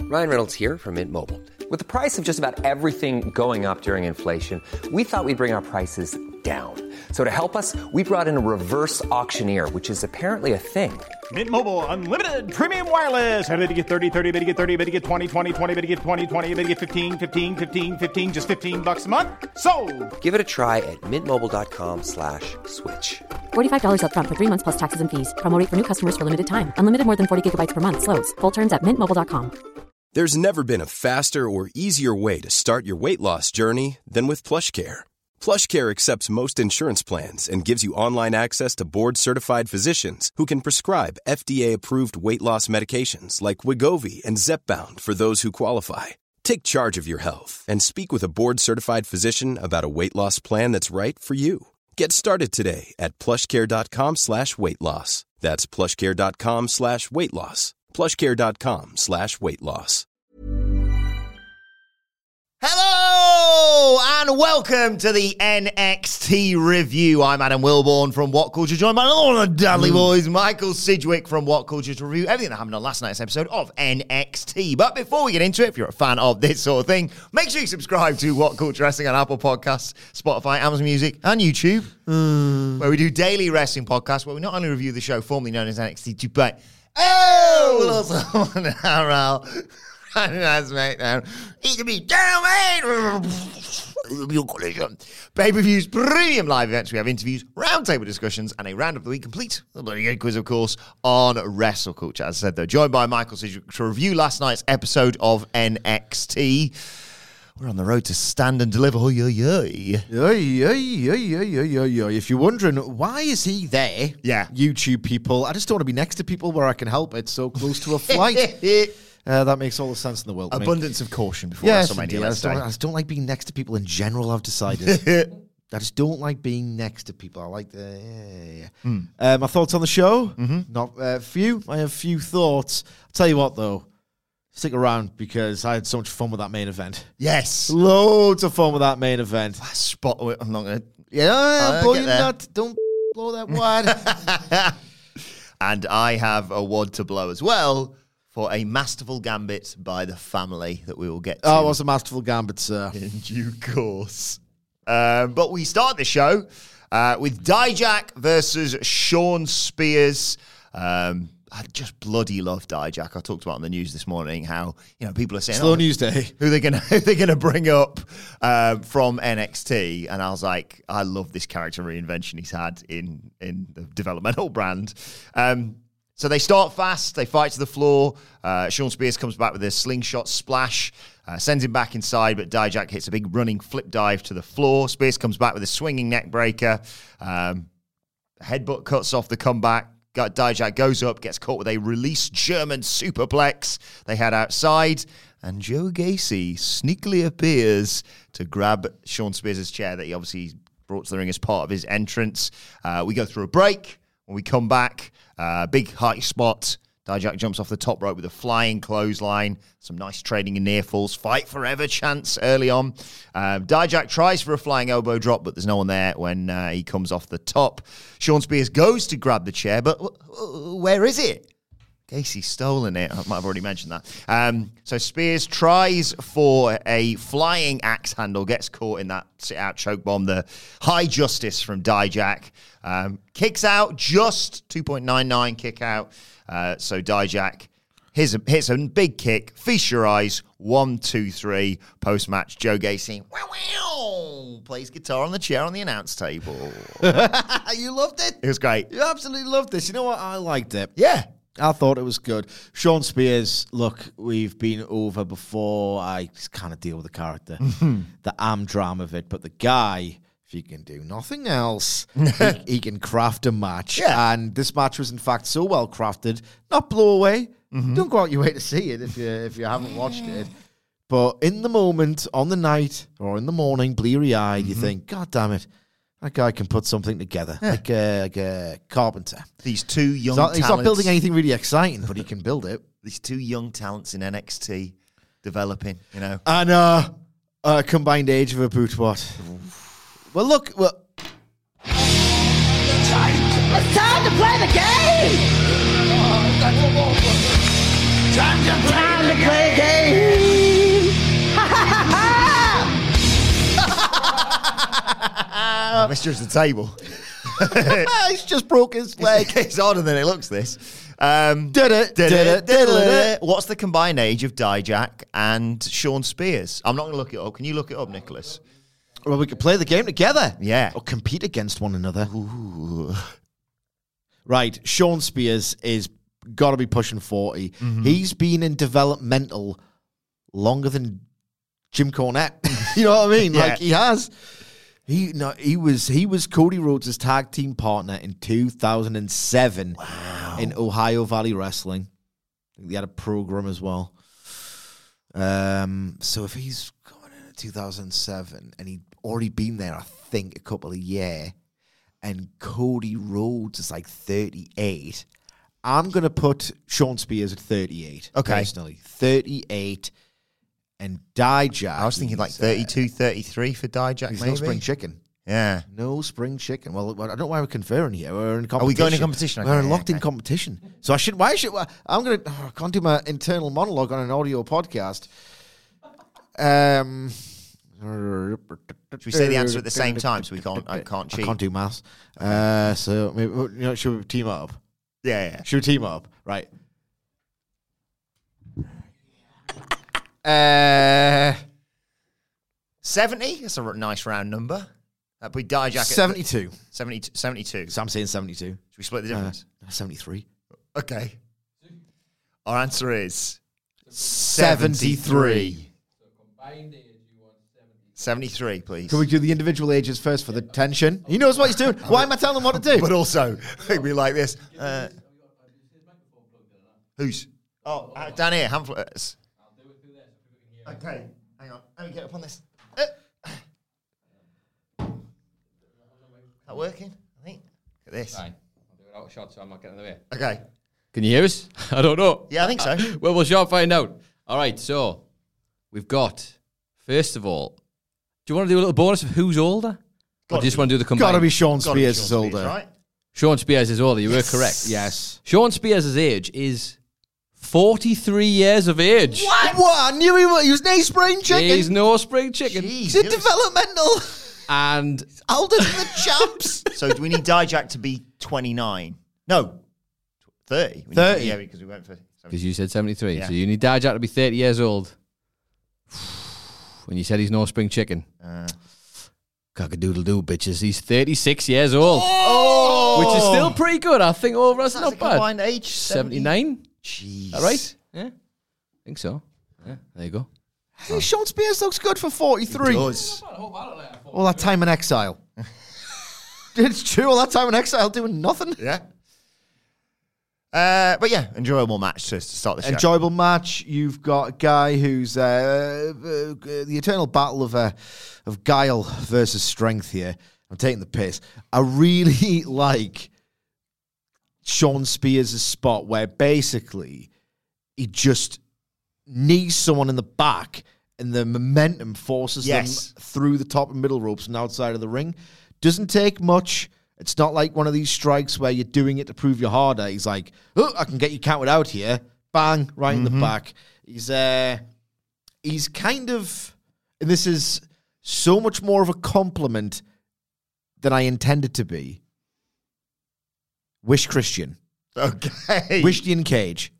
Ryan Reynolds here from Mint Mobile. With the price of just about everything going up during inflation, we thought we'd bring our prices down. So to help us, we brought in a reverse auctioneer, which is apparently a thing. Mint Mobile Unlimited Premium Wireless. How to get 30, 30, bit to get 30, bit to get 20, 20, 20, bit to get 20, 20, bit to get 15, 15, 15, 15, just $15 a month? Sold! Give it a try at mintmobile.com/switch. $45 up front for 3 months plus taxes and fees. Promo rate for new customers for limited time. Unlimited more than 40 gigabytes per month. Slows full terms at mintmobile.com. There's never been a faster or easier way to start your weight loss journey than with PlushCare. PlushCare accepts most insurance plans and gives you online access to board-certified physicians who can prescribe FDA-approved weight loss medications like Wegovy and Zepbound for those who qualify. Take charge of your health and speak with a board-certified physician about a weight loss plan that's right for you. Get started today at plushcare.com/weight loss. That's plushcare.com/weight loss. plushcare.com/weight loss. Hello and welcome to the NXT review. I'm Adam Wilborn from What Culture, joined by all the Dudley boys, Michael Sidgwick from What Culture, to review everything that happened on last night's episode of NXT. But before we get into it, if you're a fan of this sort of thing, make sure you subscribe to What Culture Wrestling on Apple Podcasts, Spotify, Amazon Music, and YouTube, where we do daily wrestling podcasts where we not only review the show formerly known as NXT 2, but we'll also on our SmackDown. He can be down, man. Pay-per-views, premium live events. We have interviews, roundtable discussions, and a round of the week complete. The bloody good quiz, of course, on Wrestle Culture. As I said, though, joined by Michael Sidgwick to review last night's episode of NXT. We're on the road to stand and deliver. If you're wondering, why is he there? Yeah. YouTube people. I just don't want to be next to people where I can help it so close to a flight. That makes all the sense in the world. Abundance of caution before yes, WrestleMania. I just don't like being next to people in general, I've decided. I just don't like being next to people. I like the... my thoughts on the show? Not few. I have few thoughts. I'll tell you what, though. Stick around because I had so much fun with that main event. Yes. Loads of fun with that main event. Spot. I'm not going to... Yeah, blow your nut. Don't blow that wide. And I have a wad to blow as well for a masterful gambit by the family that we will get to. Oh, it was a masterful gambit, sir. In due course. But we start the show with Dijak versus Shawn Spears. I just bloody love Dijak. I talked about on the news this morning how, people are saying slow news day, who they're gonna bring up from NXT, and I was like, I love this character reinvention he's had in the developmental brand. So they start fast, they fight to the floor. Shawn Spears comes back with a slingshot splash, sends him back inside, but Dijak hits a big running flip dive to the floor. Spears comes back with a swinging neck breaker. Headbutt cuts off the comeback. Dijak goes up, gets caught with a release German superplex. They head outside, and Joe Gacy sneakily appears to grab Shawn Spears' chair that he obviously brought to the ring as part of his entrance. We go through a break. When we come back, big high spot. Dijak jumps off the top rope with a flying clothesline. Some nice trading in near falls. Fight forever chance early on. Dijak tries for a flying elbow drop, but there's no one there when he comes off the top. Shawn Spears goes to grab the chair, but where is it? Gacy's stolen it. I might have already mentioned that. So Spears tries for a flying axe handle, gets caught in that sit-out choke bomb. The high justice from Dijak. Kicks out, just 2.99 kick out. So Dijak hits a big kick. Feast your eyes. 1, 2, 3. Post-match, Joe Gacy plays guitar on the chair on the announce table. You loved it? It was great. You absolutely loved this. You know what? I liked it. Yeah. I thought it was good. Shawn Spears, look, we've been over before. I just kind of deal with the character, the drama of it. But the guy, if he can do nothing else, he can craft a match. Yeah. And this match was, in fact, so well crafted. Not blow away. Don't go out your way to see it if you haven't watched it. But in the moment, on the night, or in the morning, bleary-eyed, you think, God damn it. That guy can put something together, like a carpenter. These two young talents. He's not building anything really exciting, but he can build it. These two young talents in NXT developing, And combined age of about what? Well, look. Well, It's time to play the game! Time to play the game! Mr. the table. He's just broke his leg. It's harder than it looks, this. Did it. What's the combined age of Dijak and Sean Spears? I'm not going to look it up. Can you look it up, Nicholas? Well, we could play the game together. Yeah. Or compete against one another. Ooh. Right. Sean Spears is got to be pushing 40. Mm-hmm. He's been in developmental longer than Jim Cornette. You know what I mean? Yeah. Like, he has. He was Cody Rhodes' tag team partner in 2007 in Ohio Valley Wrestling. I think they had a program as well. So if he's going in 2007 and he'd already been there, I think, a couple of years, and Cody Rhodes is like 38, I'm going to put Sean Spears at 38. Okay. Personally. 38. And Dijak. I was thinking like 32, 33 for Dijak, maybe. No spring chicken. Yeah. No spring chicken. Well, I don't know why we're conferring here. We're in competition. Are we going in competition? We're locked in competition. So I'm going to, I can't do my internal monologue on an audio podcast. Should we say the answer at the same time so I can't cheat? I can't do maths. So maybe, should we team up? Yeah. Should we team up? Right. 70? That's a nice round number. That'd be Dijak 72. 72. So I'm saying 72. Should we split the difference? 73. Okay. Our answer is 73. 73, please. Can we do the individual ages first for the tension? He knows what he's doing. Why am I telling him what to do? But also, it'd be like this. Who's? Oh, down here, Hamflett's. Okay, hang on. Let me get up on this. That working? I think. Look at this. Fine. I'll do it out of shot so I'm not getting in the way. Okay. Can you hear us? I don't know. Yeah, I think so. Well, we'll sure find out. All right, so we've got, first of all, do you want to do a little bonus of who's older? Or do you just want to do the combined? Got to be Sean Spears is older. Right? Sean Spears is older. You were correct. Yes. Sean Spears' age is 43 years of age. What? I knew he was no spring chicken. He's no spring chicken. He's in developmental. And older than the champs. So do we need Dijak to be 29? No, 30. 30. Yeah, because we went for... Because you said 73. Yeah. So you need Dijak to be 30 years old. When you said he's no spring chicken. Cock-a-doodle-doo, bitches. He's 36 years old. Oh! Which is still pretty good. I think overall that's not bad. Combined age? 79? Jeez. All right? Yeah. I think so. Yeah, there you go. Hey, Sean Spears looks good for 43. He does. All that time in exile. It's true. All that time in exile doing nothing. Yeah. But yeah, enjoyable match to start the show. Enjoyable match. You've got a guy who's the eternal battle of guile versus strength here. I'm taking the piss. I really like Sean Spears' spot where basically he just knees someone in the back and the momentum forces them through the top and middle ropes and outside of the ring. Doesn't take much. It's not like one of these strikes where you're doing it to prove you're harder. He's like, oh, I can get you counted out here. Bang, right in the back. He's kind of, and this is so much more of a compliment than I intended to be. Wish Christian. Okay. Christian Cage.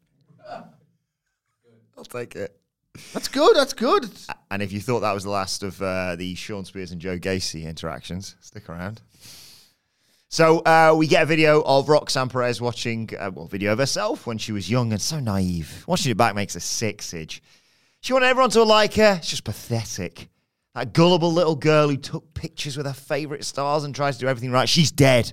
I'll take it. That's good. That's good. And if you thought that was the last of the Sean Spears and Joe Gacy interactions, stick around. So we get a video of Roxanne Perez watching, video of herself when she was young and so naive. Watching it back makes her sick, Sige. She wanted everyone to like her. It's just pathetic. That gullible little girl who took pictures with her favourite stars and tries to do everything right. She's dead.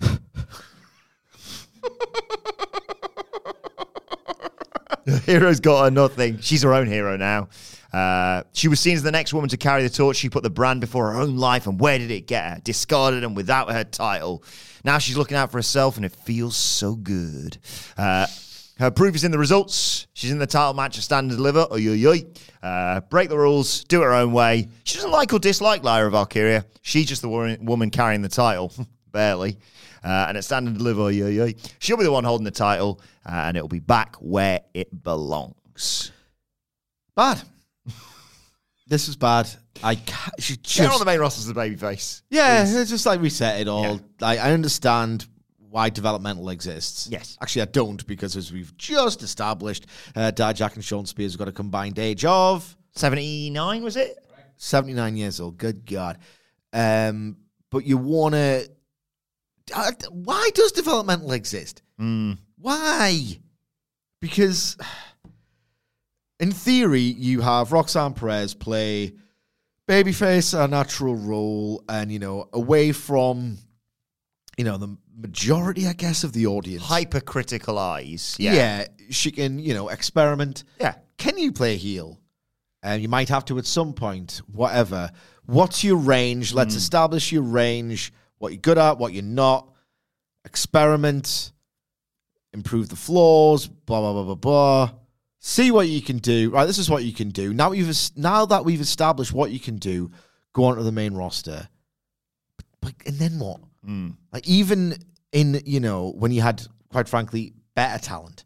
The hero's got her nothing. She's her own hero now. She was seen as the next woman to carry the torch. She put the brand before her own life, and where did it get her? Discarded and without her title. Now she's looking out for herself, and it feels so good. Her proof is in the results. She's in the title match of Stand and Deliver. Break the rules. Do it her own way. She doesn't like or dislike Lyra Valkyria. She's just the woman carrying the title. Barely. And at Stand and Deliver, she'll be the one holding the title, and it'll be back where it belongs. Bad. This is bad. I can't. Get on the main roster as the babyface. Yeah, please. it's just like reset it all. Yeah. I understand why developmental exists. Yes. Actually, I don't, because as we've just established, Dijak and Sean Spears have got a combined age of 79, was it? 79 years old. Good God. But you want to... why does developmental exist? Why? Because in theory, you have Roxanne Perez play babyface, a natural role, and, you know, away from, you know, the majority, I guess, of the audience. Hypercritical eyes. Yeah, she can, you know, experiment. Yeah. Can you play heel? And you might have to at some point, whatever. What's your range? Let's establish your range, what you're good at, what you're not. Experiment, improve the flaws, blah, blah, blah, blah, blah. See what you can do. Right, this is what you can do. Now that we've established what you can do, go on to the main roster. But and then what? Like, even in, you know, when you had, quite frankly, better talent,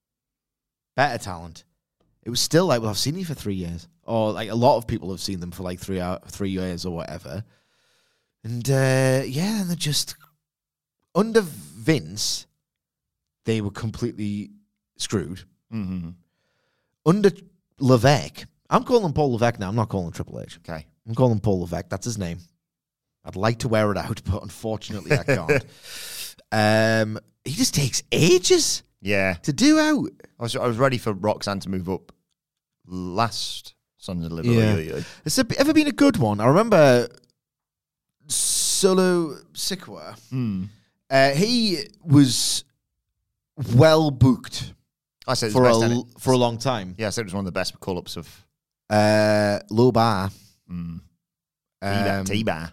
it was still like, well, I've seen you for 3 years. Or like a lot of people have seen them for like 3 years or whatever. And yeah, and they're just, under Vince, they were completely screwed. Under Levesque, I'm calling Paul Levesque now. I'm not calling Triple H. Okay. I'm calling Paul Levesque. That's his name. I'd like to wear it out, but unfortunately I can't. He just takes ages to do out. I was ready for Roxanne to move up last Sunday delivery. Yeah. Has it ever been a good one? I remember Solo Sikoa. He was well booked. I said for a long time. Yeah, I said it was one of the best call-ups of low bar. T-bar.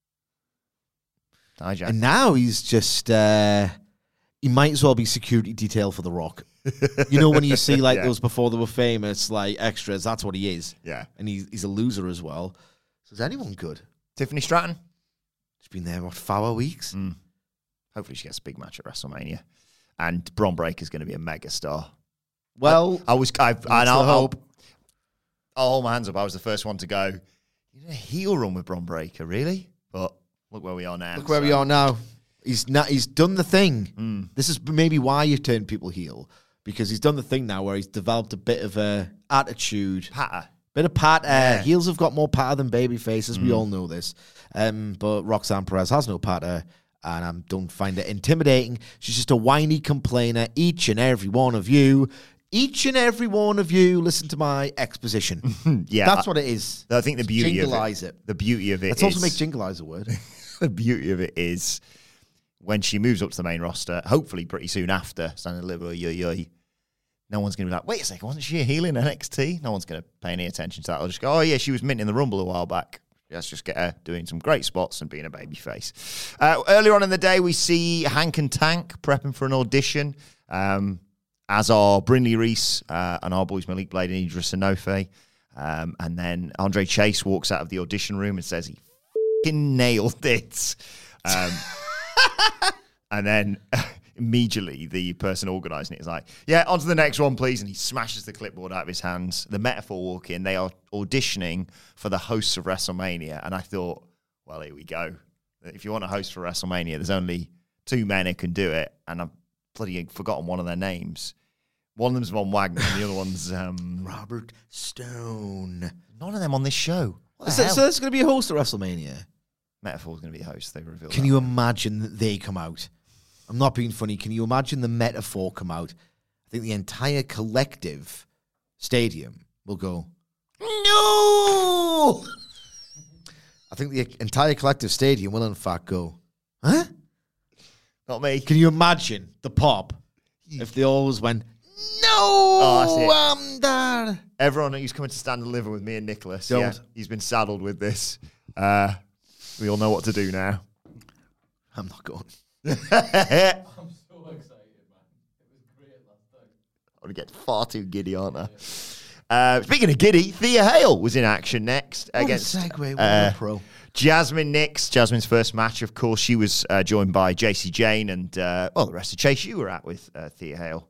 Dijak. And now he's just he might as well be security detail for The Rock. You know, when you see like those before they were famous, like extras, that's what he is. Yeah. And he's a loser as well. So is anyone good? Tiffany Stratton. She's been there, what, 4 weeks? Hopefully she gets a big match at WrestleMania. And Bron Breakker's going to be a mega star. Well, I'll hold my hands up. I was the first one to go, you did a heel run with Bron Breakker, really? But look where we are now. Look where we are now. He's done the thing. This is maybe why you turn people heel, because he's done the thing now where he's developed a bit of a attitude. Patter. Bit of patter. Yeah. Heels have got more patter than baby faces. We all know this. But Roxanne Perez has no patter, and I don't find it intimidating. She's just a whiny complainer. Each and every one of you listen to my exposition. Yeah. That's what it is. I think the beauty of it. The beauty of it Let's also make jingleize a word. The beauty of it is when she moves up to the main roster, hopefully pretty soon after, standing delivery, no one's going to be like, wait a second, wasn't she a heel in NXT? No one's going to pay any attention to that. They'll just go, oh yeah, she was mint in the Rumble a while back. Let's just get her doing some great spots and being a babyface. Earlier on in the day, we see Hank and Tank prepping for an audition, as are Brindley Reese and our boys Malik Blade and Idris Enofe. And then Andre Chase walks out of the audition room and says he fucking nailed it. And then immediately the person organising it is like, yeah, on to the next one, please. And he smashes the clipboard out of his hands. The Metaphor walk in. They are auditioning for the hosts of WrestleMania. And I thought, well, here we go. If you want to host for WrestleMania, there's only 2 men who can do it. And I've bloody forgotten one of their names. One of them's Von Wagner and the other one's Robert Stone. None of them on this show. So there's going to be a host at WrestleMania? Metaphor's going to be a host. They revealed. Can you imagine that they come out? I'm not being funny. Can you imagine the Metaphor come out? I think the entire collective stadium will go, no! I think the entire collective stadium will in fact go, huh? Not me. Can you imagine the pop if they always went, no, I'm there. Everyone who's coming to stand and deliver with me and Nicholas, he's been saddled with this. We all know what to do now. I'm not going. I'm so excited, man. It was great last time. I'm going to get far too giddy, aren't I? Speaking of giddy, Thea Hale was in action next against a segue. What a pro. Jasmine Nix. Jasmine's first match, of course. She was joined by JC Jane and, the rest of Chase you were at with Thea Hale.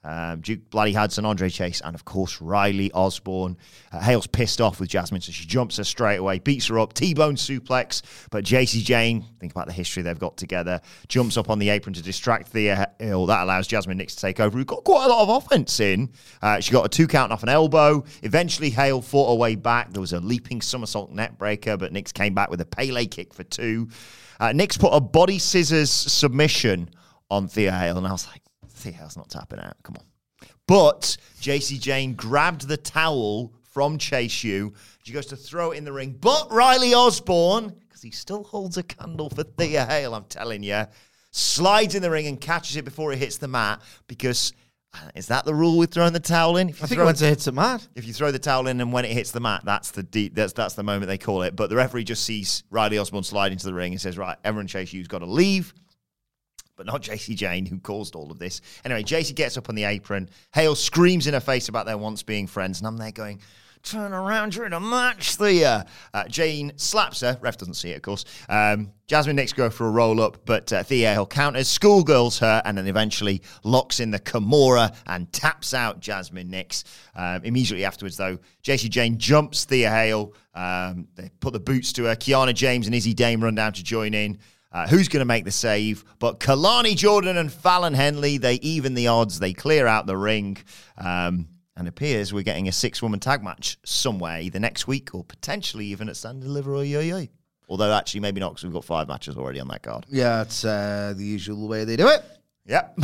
Duke Bloody Hudson, Andre Chase, and of course Riley Osborne. Hale's pissed off with Jasmine, so she jumps her straight away, beats her up, T-bone suplex, but Jacy Jayne, think about the history they've got together, jumps up on the apron to distract Thea Hale. That allows Jasmine Nix to take over, who got quite a lot of offense in. She got a 2 count off an elbow. Eventually Hale fought her way back. There was a leaping somersault net breaker, but Nix came back with a Pele kick for 2. Nix put a body scissors submission on Thea Hale, and I was like, Thea Hale's not tapping out. Come on. But Jacy Jayne grabbed the towel from Chase U. She goes to throw it in the ring. But Riley Osborne, because he still holds a candle for Thea Hale, I'm telling you, slides in the ring and catches it before it hits the mat. Because is that the rule with throwing the towel in? I think once it hits the mat. If you throw the towel in and when it hits the mat, that's the moment they call it. But the referee just sees Riley Osborne slide into the ring and says, right, everyone Chase U's got to leave. But not Jacy Jayne, who caused all of this. Anyway, Jacy gets up on the apron. Hale screams in her face about their once being friends. And I'm there going, turn around, you're in a match, Thea. Jayne slaps her. Ref doesn't see it, of course. Jasmine Nix go for a roll-up, but Thea Hale counters, schoolgirls her, and then eventually locks in the Kimura and taps out Jasmine Nix. Immediately afterwards, though, Jacy Jayne jumps Thea Hale. They put the boots to her. Kiana James and Izzy Dame run down to join in. Who's going to make the save? But Kalani Jordan and Fallon Henley, they even the odds. They clear out the ring. And appears we're getting a 6-woman tag match somewhere, either next week or potentially even at Stand and Deliver or Yo-Yo. Although actually maybe not, because we've got 5 matches already on that card. Yeah, it's the usual way they do it. Yep.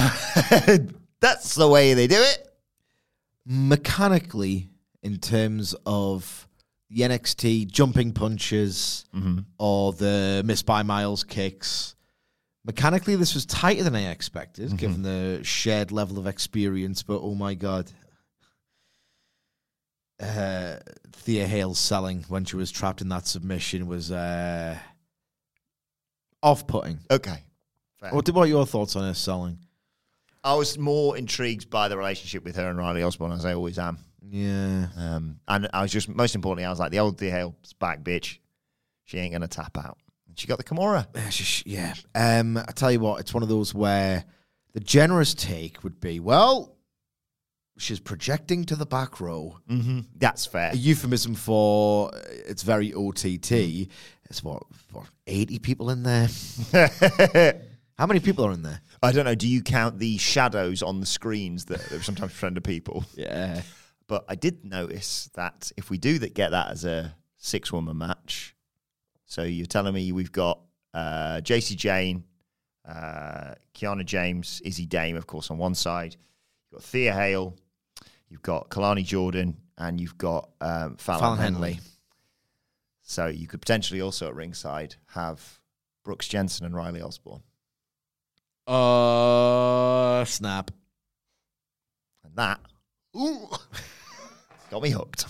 That's the way they do it. Mechanically, in terms of the NXT jumping punches or the Miss by Miles kicks, mechanically this was tighter than I expected, given the shared level of experience. But oh my God, Thea Hale's selling when she was trapped in that submission was off-putting. Okay. Fair. What are your thoughts on her selling? I was more intrigued by the relationship with her and Riley Osborne, as I always am. Yeah. And I was just, most importantly, I was like, the old Thea Hale's back, bitch. She ain't going to tap out. And she got the Kimura. Yeah. I tell you what, it's one of those where the generous take would be, well, she's projecting to the back row. Mm-hmm. That's fair. A euphemism for it's very OTT. It's what 80 people in there? How many people are in there? I don't know. Do you count the shadows on the screens that sometimes friend of people? Yeah. But I did notice that if we do get that as a 6-woman match, so you're telling me we've got Jacy Jayne, Kiana James, Izzy Dame, of course, on one side. You've got Thea Hale, you've got Kalani Jordan, and you've got Fallon Henley. So you could potentially also at ringside have Brooks Jensen and Riley Osborne. Snap. And that, got me hooked.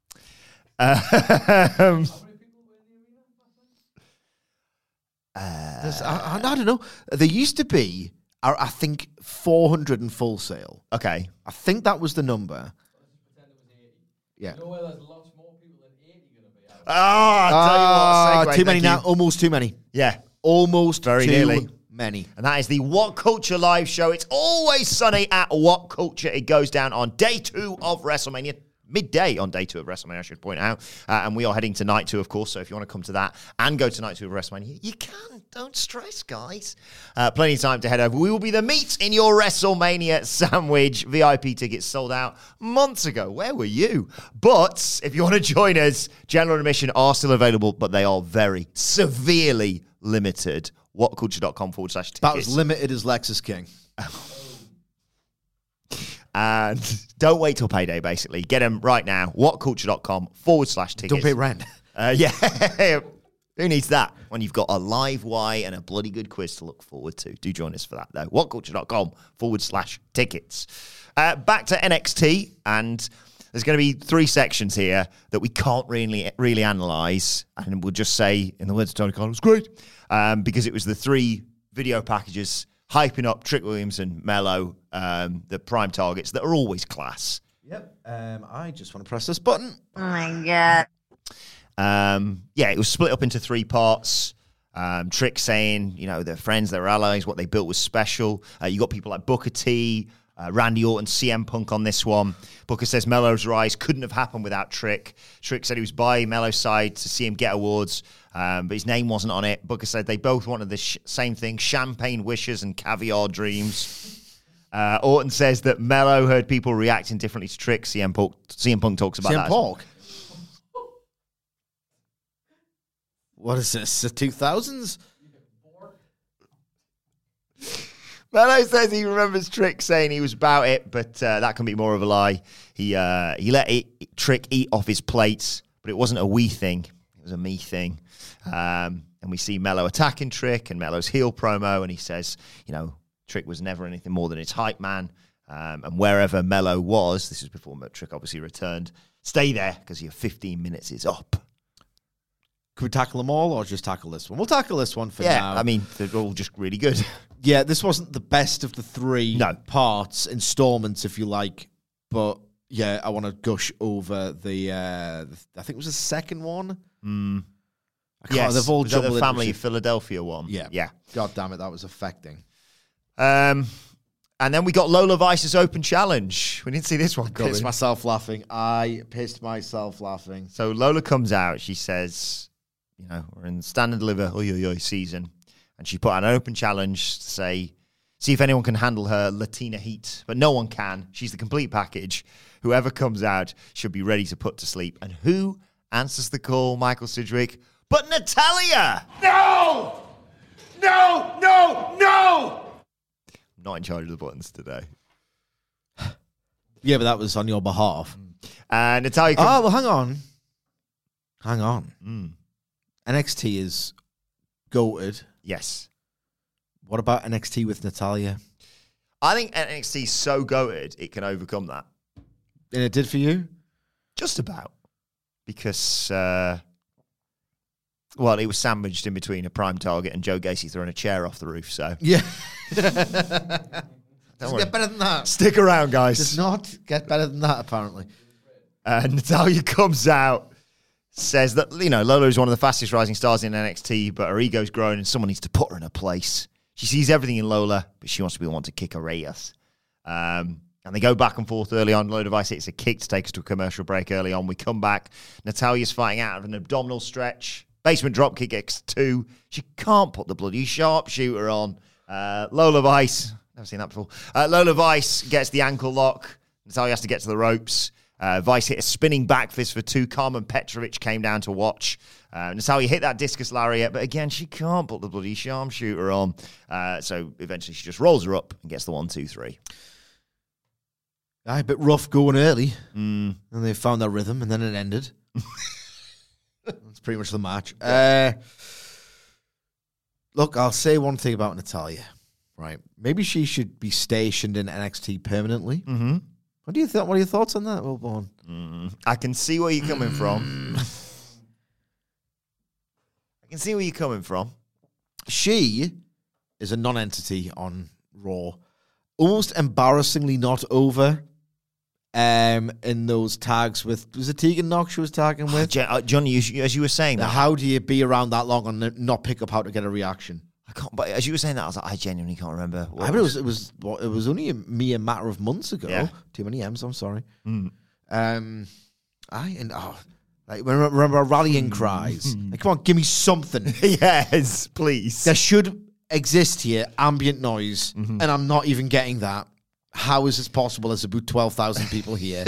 I don't know. There used to be, I think, 400 in Full Sail. Okay. I think that was the number. Yeah. You know where there's lots more people than 80 going to be out. I'll tell you what. Segue, too many thank now. you. Almost too many. Yeah. Almost Very too nearly. many. And that is the What Culture live show. It's always sunny at What Culture. It goes down on day 2 of WrestleMania. Midday on day 2 of WrestleMania, I should point out. And we are heading to night 2, of course. So if you want to come to that and go to night 2 of WrestleMania, you can. Don't stress, guys. Plenty of time to head over. We will be the meat in your WrestleMania sandwich. VIP tickets sold out months ago. Where were you? But if you want to join us, general admission are still available, but they are very severely limited. WhatCulture.com/tickets. About as limited as Lexus King. And don't wait till payday, basically. Get them right now. WhatCulture.com/tickets. Don't pay rent. Yeah. Who needs that when you've got a live Y and a bloody good quiz to look forward to? Do join us for that, though. WhatCulture.com/tickets. Back to NXT, and there's going to be 3 sections here that we can't really analyze, and we'll just say, in the words of Tony Khan, it was great, because it was the 3 video packages hyping up Trick Williams and Mello, the prime targets that are always class. Yep. I just want to press this button. Oh my God. Yeah, it was split up into 3 parts. Trick saying, they're friends, they're allies, what they built was special. You got people like Booker T, Randy Orton, CM Punk on this one. Booker says Melo's rise couldn't have happened without Trick. Trick said he was by Melo's side to see him get awards, but his name wasn't on it. Booker said they both wanted the same thing, champagne wishes and caviar dreams. Orton says that Melo heard people reacting differently to Trick. CM Punk talks about that. CM Punk? What is this, the 2000s? Melo says he remembers Trick saying he was about it, but that can be more of a lie. He let Trick eat off his plates, but it wasn't a we thing. It was a me thing. And we see Melo attacking Trick and Melo's heel promo, and he says, Trick was never anything more than his hype man. And wherever Melo was, this is before Trick obviously returned, stay there because your 15 minutes is up. Could we tackle them all or just tackle this one? We'll tackle this one for now. Yeah, I mean, they're all just really good. Yeah, this wasn't the best of the three parts, installments, if you like. But, yeah, I want to gush over the I think it was the second one. Yes, they've all the jumbled Family Philadelphia one. Yeah. God damn it, that was affecting. And then we got Lola Vice's Open Challenge. We didn't see this one coming. Pissed myself laughing. I pissed myself laughing. So Lola comes out. She says, we're in the Stand and Deliver season. And she put out an open challenge to see if anyone can handle her Latina heat. But no one can. She's the complete package. Whoever comes out should be ready to put to sleep. And who answers the call, Michael Sidgwick? But Natalya! No! No! No! No! I'm not in charge of the buttons today. Yeah, but that was on your behalf. And Natalya comes... Oh, well, hang on. NXT is goated. Yes. What about NXT with Natalya? I think NXT is so goated, it can overcome that. And it did for you? Just about. Because, it was sandwiched in between a prime target and Joe Gacy throwing a chair off the roof, so... Yeah. Don't get better than that. Stick around, guys. Does not get better than that, apparently. Natalya comes out, says that, Lola is one of the fastest rising stars in NXT, but her ego's grown and someone needs to put her in her place. She sees everything in Lola, but she wants to be the one to kick her ass. And they go back and forth early on. Lola Vice hits a kick to take us to a commercial break early on. We come back. Natalya's fighting out of an abdominal stretch. Basement dropkick X2. She can't put the bloody sharpshooter on. Lola Vice, never seen that before. Lola Vice gets the ankle lock. Natalya has to get to the ropes. Vice hit a spinning back fist for two. Carmen Petrovic came down to watch. Natalya hit that discus lariat, but again, she can't put the bloody sharpshooter on. So eventually she just rolls her up and gets the 1, 2, 3. A bit rough going early. And they found their rhythm, and then it ended. That's pretty much the match. Look, I'll say one thing about Natalya. Right. Maybe she should be stationed in NXT permanently. Mm-hmm. What are your thoughts on that, Wilborn? I can see where you're coming from. She is a non-entity on Raw. Almost embarrassingly not over in those tags with... Was it Tegan Nox she was tagging with? Johnny, as you were saying that... How do you be around that long and not pick up how to get a reaction? I can't... But as you were saying that, I was like, I genuinely can't remember. I mean, it was only a matter of months ago. Yeah. Too many M's, I'm sorry. Remember rallying cries. Like, come on, give me something. Yes, please. There should exist here ambient noise, and I'm not even getting that. How is this possible? There's about 12,000 people here.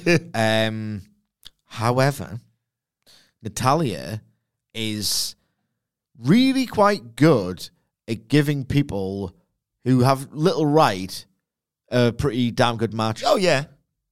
However, Natalya is really quite good at giving people who have little right a pretty damn good match. Oh, yeah.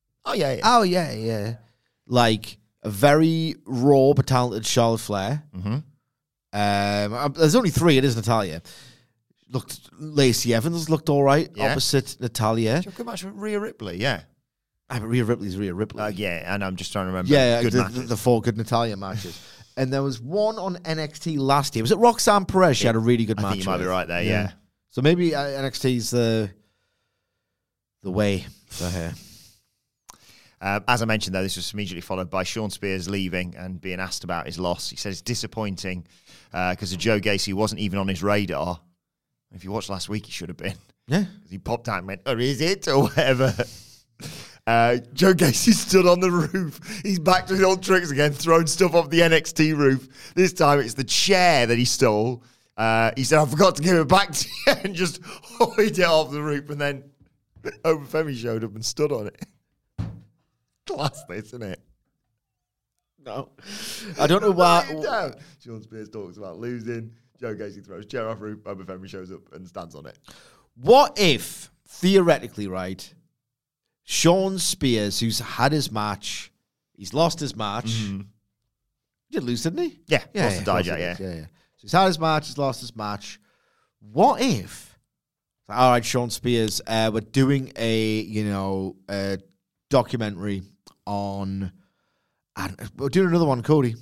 Like a very raw but talented Charlotte Flair. There's only 3. It is Natalya. Lacey Evans looked all right opposite Natalya. She had a good match with Rhea Ripley, yeah. But Rhea Ripley's Rhea Ripley. Yeah, and I'm just trying to remember. The 4 good Natalya matches. And there was one on NXT last year. Was it Roxanne Perez? She had a really good match. I think you might be right there, yeah. So maybe NXT's the way for her. As I mentioned, though, this was immediately followed by Shawn Spears leaving and being asked about his loss. He said it's disappointing because Joe Gacy wasn't even on his radar. If you watched last week, he should have been. Yeah. He popped out and went, or is it? Or whatever. Joe Gacy stood on the roof. He's back to his old tricks again, throwing stuff off the NXT roof. This time it's the chair that he stole. He said, I forgot to give it back to you, and just hoid it off the roof. And then Obafemi showed up and stood on it. Class this, isn't it? No. I don't know why. Sean Spears talks about losing. Joe Gacy throws chair off roof. Obafemi shows up and stands on it. What if, theoretically, right, Sean Spears, who's had his match, he's lost his match. Mm-hmm. He did lose, didn't he? Yeah, lost to Dijak, yeah. So he's had his match, he's lost his match. What if, all right, Sean Spears, we're doing a documentary on, and we're doing another one on Cody.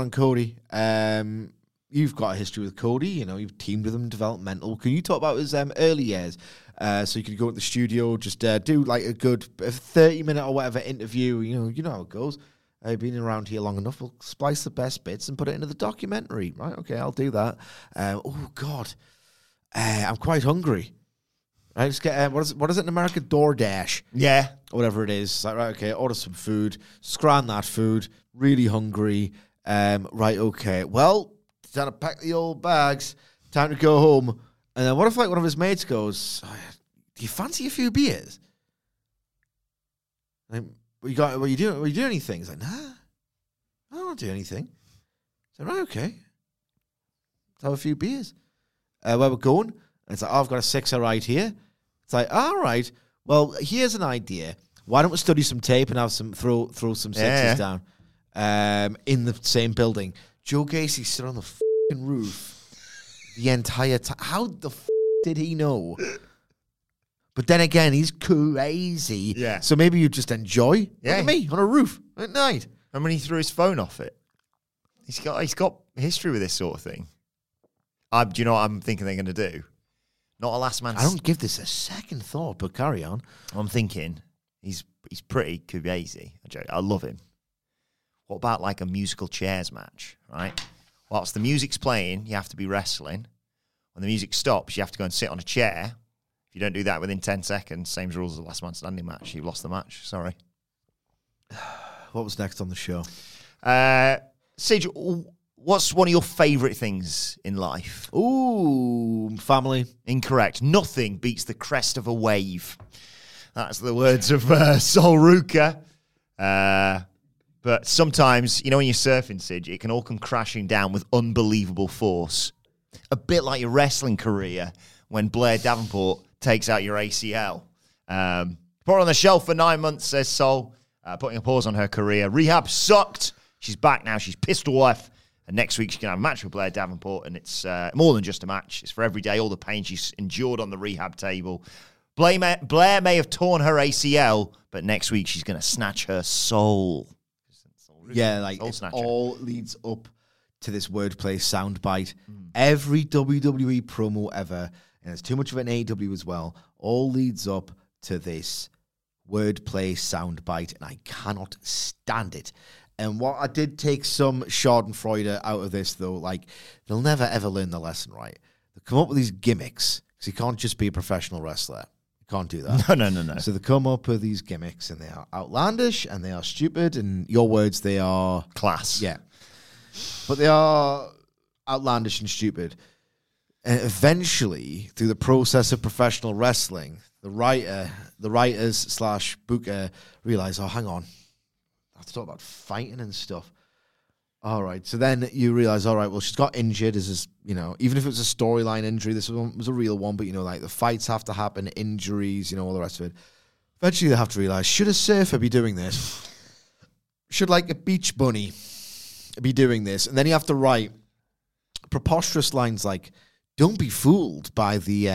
You've got a history with Cody, you've teamed with him in developmental. Can you talk about his early years? So you could go to the studio, just do like a good 30-minute or whatever interview. You know how it goes. I've been around here long enough. We'll splice the best bits and put it into the documentary. Right? Okay, I'll do that. Oh God, I'm quite hungry. Right, let's get what is it in America? DoorDash. Yeah, or whatever it is. It's like, right, okay, order some food. Scran that food. Really hungry. Right, okay. Well, time to pack the old bags. Time to go home. And then what if like one of his mates goes, do you fancy a few beers? Like, what you doing? Were you doing anything? He's like, nah, I don't want to do anything. So right, okay. Let's have a few beers. Where we're going? And it's like, I've got a sixer right here. It's like, all right. Well, here's an idea. Why don't we study some tape and have some throw some sixes down in the same building? Joe Gacy stood on the fucking roof the entire time. How the did he know? But then again, he's crazy. Yeah. So maybe you just enjoy. Yeah. Look at me on a roof at night. And when he threw his phone off it, he's got history with this sort of thing. Do you know what I'm thinking they're going to do? Not a last man. I don't give this a second thought, but carry on. I'm thinking he's pretty crazy. I love him. What about like a musical chairs match, right? Whilst the music's playing, you have to be wrestling. When the music stops, you have to go and sit on a chair. If you don't do that within 10 seconds, same rules as the last man standing match. You've lost the match. Sorry. What was next on the show? Sage, what's one of your favourite things in life? Ooh, family. Incorrect. Nothing beats the crest of a wave. That's the words of Sol Ruka. But sometimes, when you're surfing, Sige, it can all come crashing down with unbelievable force. A bit like your wrestling career when Blair Davenport takes out your ACL. Put her on the shelf for 9 months, says Sol, putting a pause on her career. Rehab sucked. She's back now. She's pistol wife. And next week she's going to have a match with Blair Davenport. And it's more than just a match. It's for every day, all the pain she's endured on the rehab table. Blair may have torn her ACL, but next week she's going to snatch her soul. Yeah, like it all leads up to this wordplay soundbite. Every WWE promo ever, and it's too much of an AEW as well, all leads up to this wordplay soundbite, and I cannot stand it. And what I did take some Schadenfreude out of this, though, like, they'll never ever learn the lesson right. They come up with these gimmicks, because you can't just be a professional wrestler. Can't do that. No. So they come up with these gimmicks, and they are outlandish, and they are stupid, and your words, they are... class. Yeah. But they are outlandish and stupid. And eventually, through the process of professional wrestling, the writers / booker realize, oh, hang on. I have to talk about fighting and stuff. All right. So then you realize, all right, well, she's got injured. This is, even if it was a storyline injury, this was a real one. But, like the fights have to happen, injuries, all the rest of it. Eventually they have to realize, should a surfer be doing this? Should like a beach bunny be doing this? And then you have to write preposterous lines like, don't be fooled by the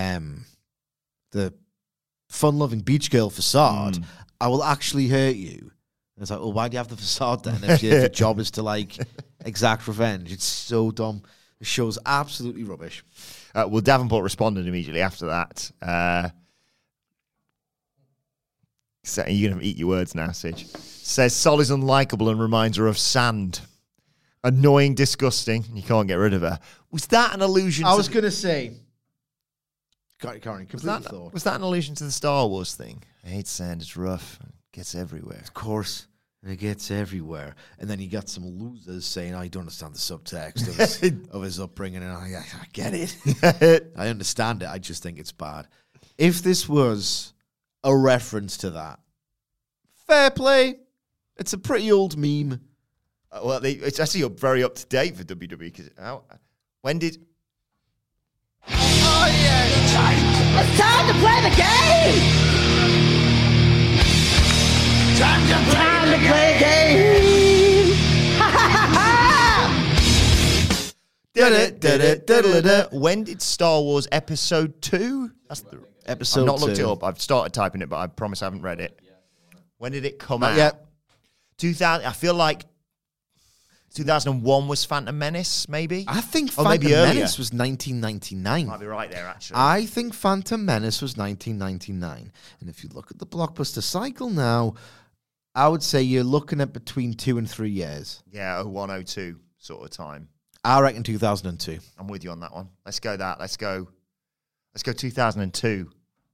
fun-loving beach girl facade. I will actually hurt you. And it's like, well, why do you have the facade then if your job is to, like, exact revenge? It's so dumb. The show's absolutely rubbish. Well, Davenport responded immediately after that. So you're going to eat your words now, Sige. Says, Sol is unlikable and reminds her of sand. Annoying, disgusting. You can't get rid of her. Was that an allusion? I was going to say, Karen, Was complete thought. that an allusion to the Star Wars thing? I hate sand, it's rough, it gets everywhere. Of course, and it gets everywhere. And then you got some losers saying, I don't understand the subtext of his upbringing. And I get it. I understand it. I just think it's bad. If this was a reference to that, fair play. It's a pretty old meme. Well, it's actually very up to date for WWE because when did? Oh yeah, it's time to play the game. Time to play the game. Ha ha ha! When did Star Wars Episode 2? That's the Episode I've not looked 2. it up. I've started typing it, but I promise I haven't read it. When did it come out? Not yet. 2000. I feel like 2001 was Phantom Menace, maybe. I think Or Phantom maybe earlier. Menace was 1999. Might be right there, actually. I think Phantom Menace was 1999. And if you look at the blockbuster cycle now, I would say you're looking at between 2 and 3 years. Yeah, 01, 02 sort of time. I reckon 2002. I'm with you on that one. Let's go that. Let's go 2002.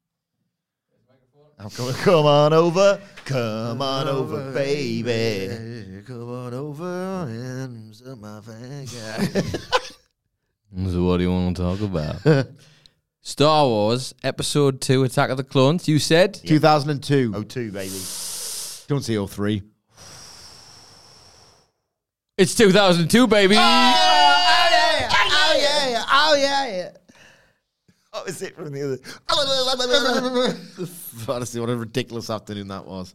Oh, come on over. Come on over, baby. Come on over and suck my finger. So what do you want to talk about? Star Wars Episode 2 Attack of the Clones, you said? 2002. 02, baby. Don't say 03. It's 2002, baby! Oh, yeah. What was it from the other? Honestly, what a ridiculous afternoon that was.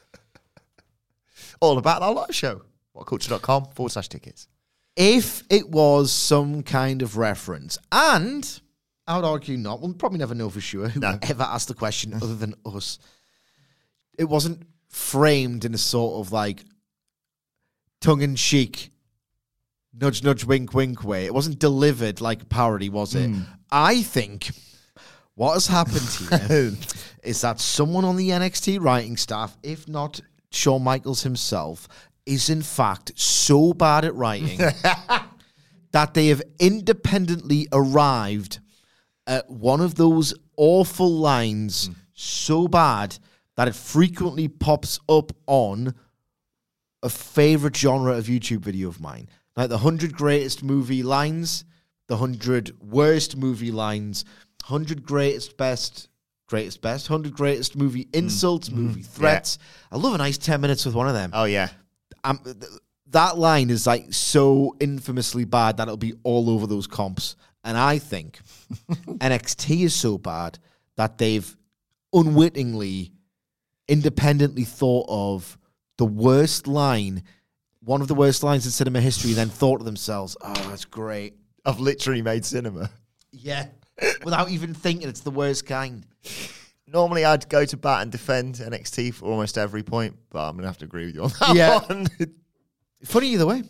All about our live show. whatculture.com/tickets. If it was some kind of reference, and I would argue not, we'll probably never know for sure who ever asked the question other than us. It wasn't framed in a sort of like tongue-in-cheek, nudge, nudge, wink, wink way. It wasn't delivered like a parody, was it? I think what has happened here is that someone on the NXT writing staff, if not Shawn Michaels himself, is in fact so bad at writing that they have independently arrived at one of those awful lines so bad that it frequently pops up on a favorite genre of YouTube video of mine. Like the 100 greatest movie lines, the 100 worst movie lines, 100 greatest best, 100 greatest movie insults, movie threats. I love a nice 10 minutes with one of them. Oh, yeah. That line is like so infamously bad that it'll be all over those comps. And I think NXT is so bad that they've unwittingly, independently thought of the worst line, one of the worst lines in cinema history, then thought to themselves, oh, that's great. I've literally made cinema. Yeah. Without even thinking it's the worst kind. Normally, I'd go to bat and defend NXT for almost every point, but I'm going to have to agree with you on that one. Funny either way.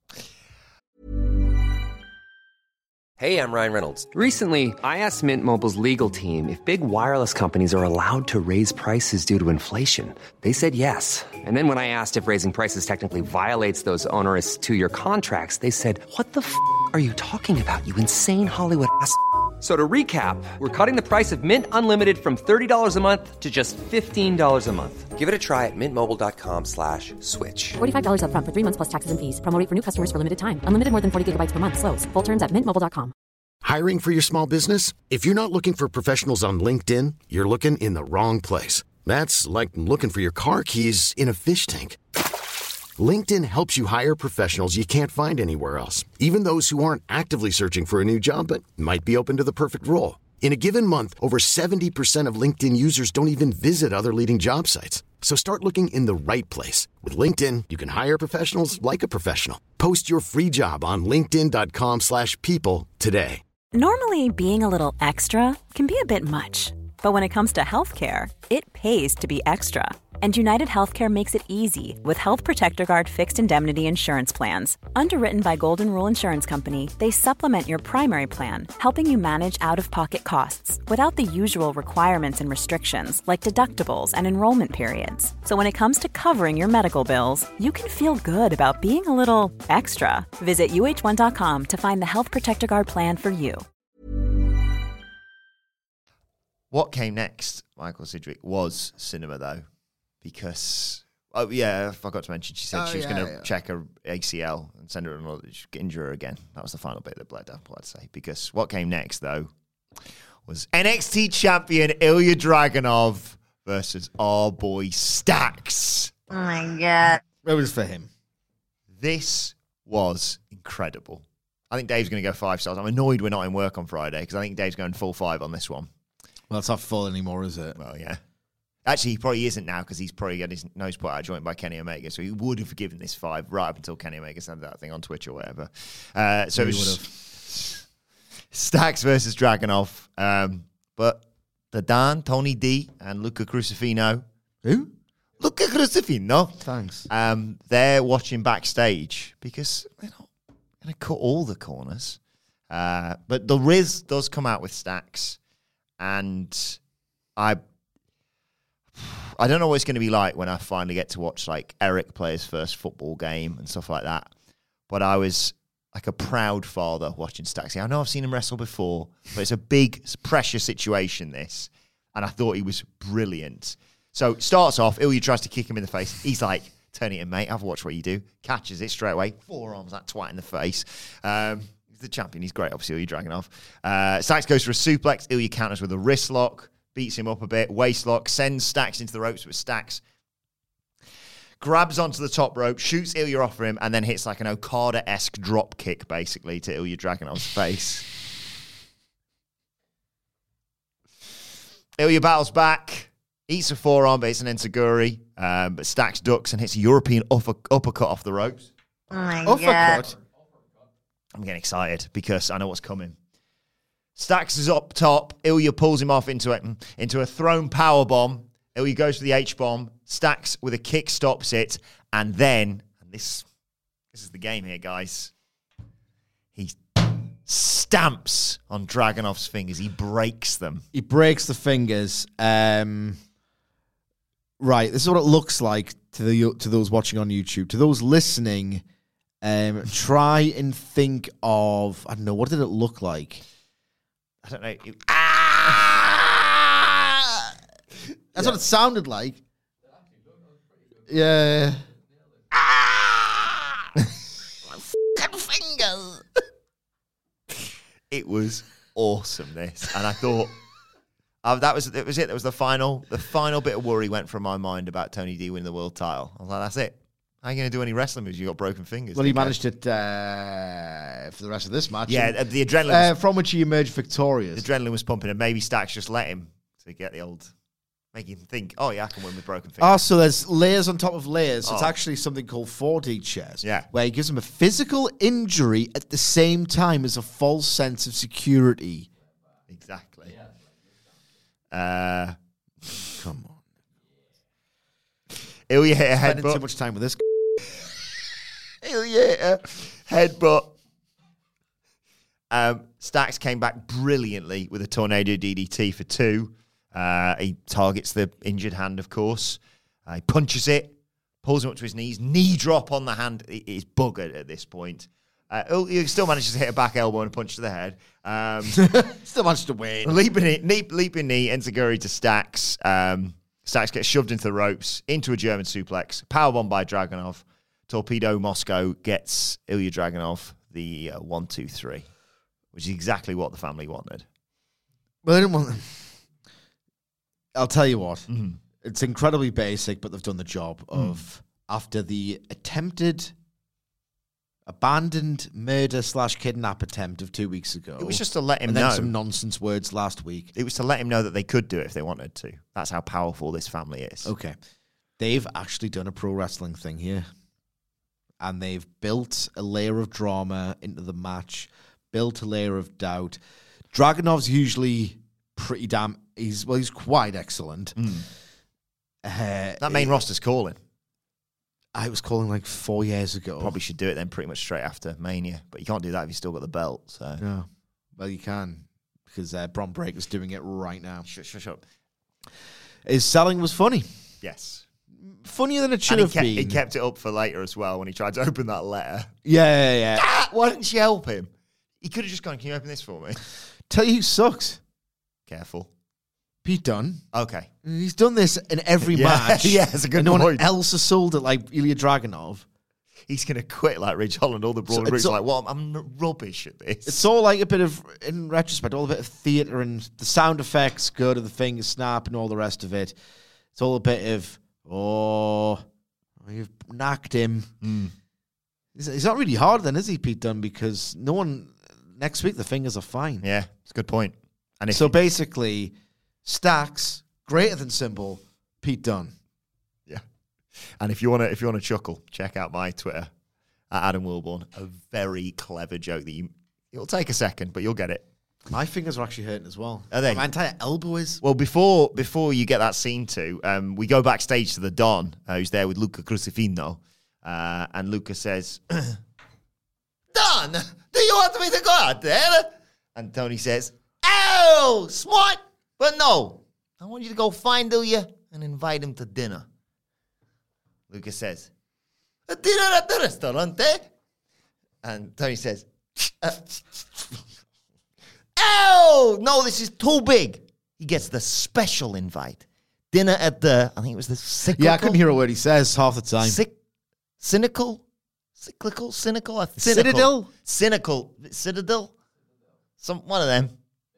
Hey, I'm Ryan Reynolds. Recently, I asked Mint Mobile's legal team if big wireless companies are allowed to raise prices due to inflation. They said yes. And then when I asked if raising prices technically violates those onerous 2-year contracts, they said, what the f*** are you talking about, you insane Hollywood ass f- So to recap, we're cutting the price of Mint Unlimited from $30 a month to just $15 a month. Give it a try at mintmobile.com/switch. $45 up front for 3 months plus taxes and fees. Promo rate for new customers for limited time. Unlimited more than 40 gigabytes per month. Slows full terms at mintmobile.com. Hiring for your small business? If you're not looking for professionals on LinkedIn, you're looking in the wrong place. That's like looking for your car keys in a fish tank. LinkedIn helps you hire professionals you can't find anywhere else, even those who aren't actively searching for a new job but might be open to the perfect role. In a given month, over 70% of LinkedIn users don't even visit other leading job sites. So start looking in the right place. With LinkedIn, you can hire professionals like a professional. Post your free job on linkedin.com/people today. Normally, being a little extra can be a bit much. But when it comes to healthcare, it pays to be extra. And United Healthcare makes it easy with Health Protector Guard fixed indemnity insurance plans. Underwritten by Golden Rule Insurance Company, they supplement your primary plan, helping you manage out-of-pocket costs without the usual requirements and restrictions like deductibles and enrollment periods. So when it comes to covering your medical bills, you can feel good about being a little extra. Visit UH1.com to find the Health Protector Guard plan for you. What came next, Michael Sidgwick, was cinema, though, because, I forgot to mention, she said she was going to check her ACL and send her another, injure her again. That was the final bit that bled up, I'd say, because what came next, though, was NXT champion Ilya Dragunov versus our boy Stax. Oh, my God. It was for him. This was incredible. I think Dave's going to go 5 stars. I'm annoyed we're not in work on Friday because I think Dave's going full 5 on this one. Well, it's not full anymore, is it? Well, yeah. Actually, he probably isn't now because he's probably got his nose put out of joint by Kenny Omega. So he would have given this 5 right up until Kenny Omega said that thing on Twitch or whatever. So it was Stax versus Dragunov. But the Dan, Tony D, and Luca Crucifino. Who? Luca Crucifino. Thanks. They're watching backstage because they're not going to cut all the corners. But the Riz does come out with Stax. And I don't know what it's going to be like when I finally get to watch like Eric play his first football game and stuff like that. But I was like a proud father watching Stax. I know I've seen him wrestle before, but it's a big pressure situation, this. And I thought he was brilliant. So starts off, Ilya tries to kick him in the face. He's like, turn it in, mate. I've watched what you do. Catches it straight away. Forearms that twat in the face. He's the champion. He's great, obviously, Ilya Dragunov. Stax goes for a suplex. Ilya counters with a wrist lock. Beats him up a bit. Waist lock. Sends Stax into the ropes with Stax. Grabs onto the top rope. Shoots Ilya off for him. And then hits like an Okada-esque drop kick, basically, to Ilya Dragunov's face. Ilya battles back. Eats a forearm, but it's an enziguri. But Stax ducks and hits a European uppercut off the ropes. Oh, my Uppercut? God. I'm getting excited because I know what's coming. Stax is up top. Ilya pulls him off into a thrown power bomb. Ilya goes for the H-bomb. Stax with a kick stops it. And then, and this is the game here, guys. He stamps on Dragunov's fingers. He breaks them. He breaks the fingers. Right, this is what it looks like to those watching on YouTube. To those listening, try and think of, I don't know, what did it look like? I don't know. That's what it sounded like. Yeah. My fucking fingers. It was awesome, this. And I thought, that was it. That was the final bit of worry went from my mind about Tony D winning the world title. I was like, that's it. How are you going to do any wrestling moves? You got broken fingers. Well, he managed it for the rest of this match. Yeah, the adrenaline. From which he emerged victorious. The adrenaline was pumping, and maybe Stax just let him to get the old, make him think, oh yeah, I can win with broken fingers. Oh, so there's layers on top of layers. It's actually something called 4D chess. Yeah. Where he gives him a physical injury at the same time as a false sense of security. Exactly. Come on. Ilya hit a Spending headbutt. too much time with this. Ilya hit a headbutt. Stax came back brilliantly with a tornado DDT for 2. He targets the injured hand, of course. He punches it, pulls him up to his knees. Knee drop on the hand. He's buggered at this point. He still manages to hit a back elbow and a punch to the head. Still managed to win. Leaping knee, enziguri to Stax. Stax gets shoved into the ropes, into a German suplex. Powerbomb by Dragunov. Torpedo Moscow gets Ilya Dragunov the 1-2-3, which is exactly what the family wanted. Well, they didn't want them. I'll tell you what. Mm-hmm. It's incredibly basic, but they've done the job of, after the attempted abandoned murder/kidnap attempt of 2 weeks ago. It was just to let him and know. Then some nonsense words last week. It was to let him know that they could do it if they wanted to. That's how powerful this family is. Okay. They've actually done a pro wrestling thing here. And they've built a layer of drama into the match, built a layer of doubt. Dragunov's usually pretty damn... He's quite excellent. That main roster's calling. I was calling like 4 years ago. Probably should do it then pretty much straight after Mania. But you can't do that if you still got the belt. So no. Well, you can. Because Bron Breakker's doing it right now. Shut up. His selling was funny. Yes. Funnier than it should have been. He kept it up for later as well when he tried to open that letter. Yeah. Why didn't she help him? He could have just gone, can you open this for me? Tell you who sucks. Careful. Pete Dunne. Okay. He's done this in every Yeah, match. yeah, it's a good and no one point. else has sold it like Ilya Dragunov. He's going to quit like Ridge Holland. All the Braun Brutes like, well, I'm rubbish at this. It's all like a bit of, in retrospect, all a bit of theatre and the sound effects good and the fingers snap and all the rest of it. It's all a bit of, you've knocked him. He's not really hard then, is he, Pete Dunne? Because no one, next week the fingers are fine. Yeah, it's a good point. And so basically, Stacks, greater than simple, Pete Dunne. Yeah. And if you want to chuckle, check out my Twitter at Adam Wilborn. A very clever joke that it'll take a second, but you'll get it. My fingers are actually hurting as well. Are they? My entire elbow is. Well, before you get that scene we go backstage to the Don, who's there with Luca Crucifino, and Luca says, Don, do you want me to go out there? And Tony says, oh, smart, but no. I want you to go find Ilya and invite him to dinner. Luca says, a dinner at the restaurant, eh? And Tony says, oh, no, this is too big. He gets the special invite. Dinner at the, I think it was the cyclical. Yeah, I couldn't hear a word he says half the time. Cynical? Citadel? Citadel? One of them.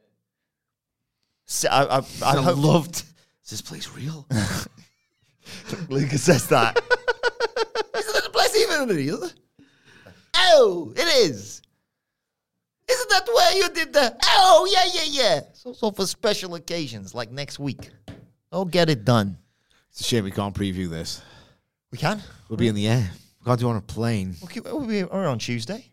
I loved. Is this place real? Lucas says that. Isn't the place even real? Oh, it is. Isn't that where you did the? Oh, yeah. So for special occasions like next week, I'll get it done. It's a shame we can't preview this. We can. We'll be in the air. We can't do it on a plane. We're on Tuesday.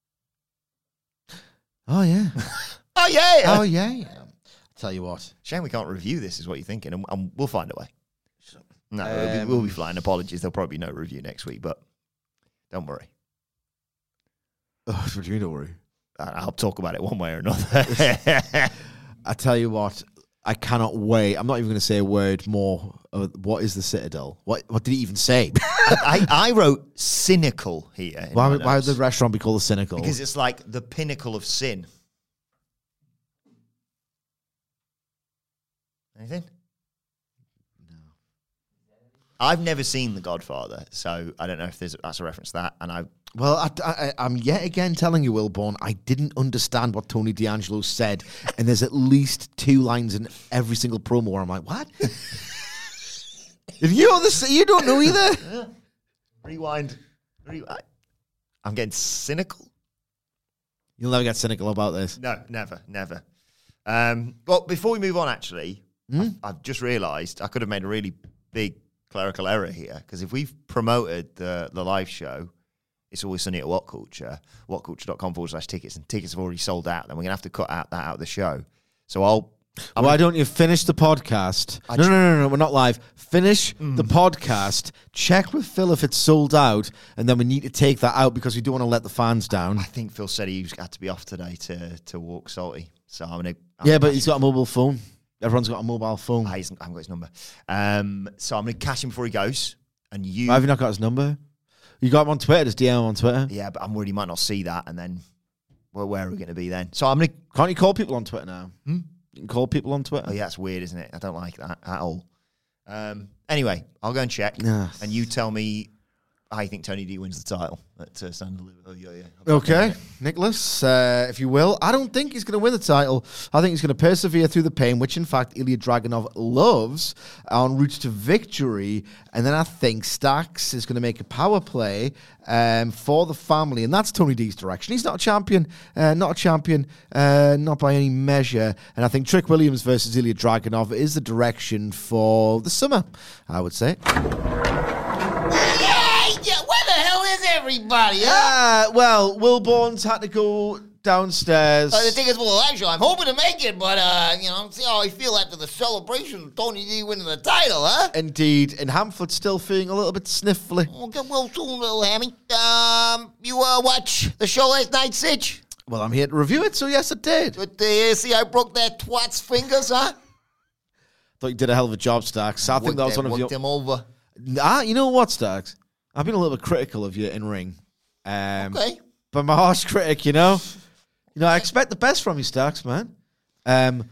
Oh yeah. Oh yeah. Oh yeah. I'll tell you what. Shame we can't review this. Is what you're thinking, and we'll find a way. No, we'll be flying. Apologies. There'll probably be no review next week, but don't worry. Oh, what do you mean, don't worry? I'll talk about it one way or another. I tell you what, I cannot wait. I'm not even going to say a word more. What is the Citadel? What did he even say? I wrote cynical here. Why would the restaurant be called the Cynical? Because it's like the pinnacle of sin. Anything? No. I've never seen The Godfather, so I don't know if that's a reference to that. And I'm yet again telling you, Wilborn, I didn't understand what Tony D'Angelo said, and there's at least 2 lines in every single promo where I'm like, what? If you don't know either. Yeah. Rewind. I'm getting cynical. You'll never get cynical about this. No, never. Well, before we move on, actually, I've just realised I could have made a really big clerical error here, because if we've promoted the live show, It's Always Sunny at What Culture, whatculture.com/tickets, and tickets have already sold out, then we're going to have to cut that out of the show. So why don't you finish the podcast? No, we're not live. Finish the podcast, check with Phil if it's sold out, and then we need to take that out because we don't want to let the fans down. I think Phil said he had to be off today to walk Salty. So I'm going to... Yeah, but he's got a mobile phone. Everyone's got a mobile phone. I haven't got his number. So I'm going to catch him before he goes. And Why have you not got his number? You got him on Twitter, just DM him on Twitter. Yeah, but I'm worried he might not see that, and then where are we going to be then? So I'm going to... Can't you call people on Twitter now? You can call people on Twitter. Oh, yeah, it's weird, isn't it? I don't like that at all. Anyway, I'll go and check. And you tell me how you think Tony D wins the title at Stand and Deliver. Oh, yeah. Okay, Nicholas, if you will. I don't think he's going to win the title. I think he's going to persevere through the pain, which, in fact, Ilya Dragunov loves, en route to victory. And then I think Stacks is going to make a power play for the family. And that's Tony D's direction. He's not a champion. Not by any measure. And I think Trick Williams versus Ilya Dragunov is the direction for the summer, I would say. Everybody, well, Wilborn's had to go downstairs. The tickets for the live show. I'm hoping to make it, but, see how I feel after the celebration of Tony D winning the title, huh? Indeed. And Hamflet's still feeling a little bit sniffly. Well, get well soon, little Hammy. You watch the show last night, Sitch? Well, I'm here to review it, so yes, I did. But see, I broke that twat's fingers, huh? Thought you did a hell of a job, Stacks. I think that was one of your... Worked him over. You know what, Stacks? I've been a little bit critical of you in ring. Okay. But my harsh critic, I expect the best from you, Stacks, man.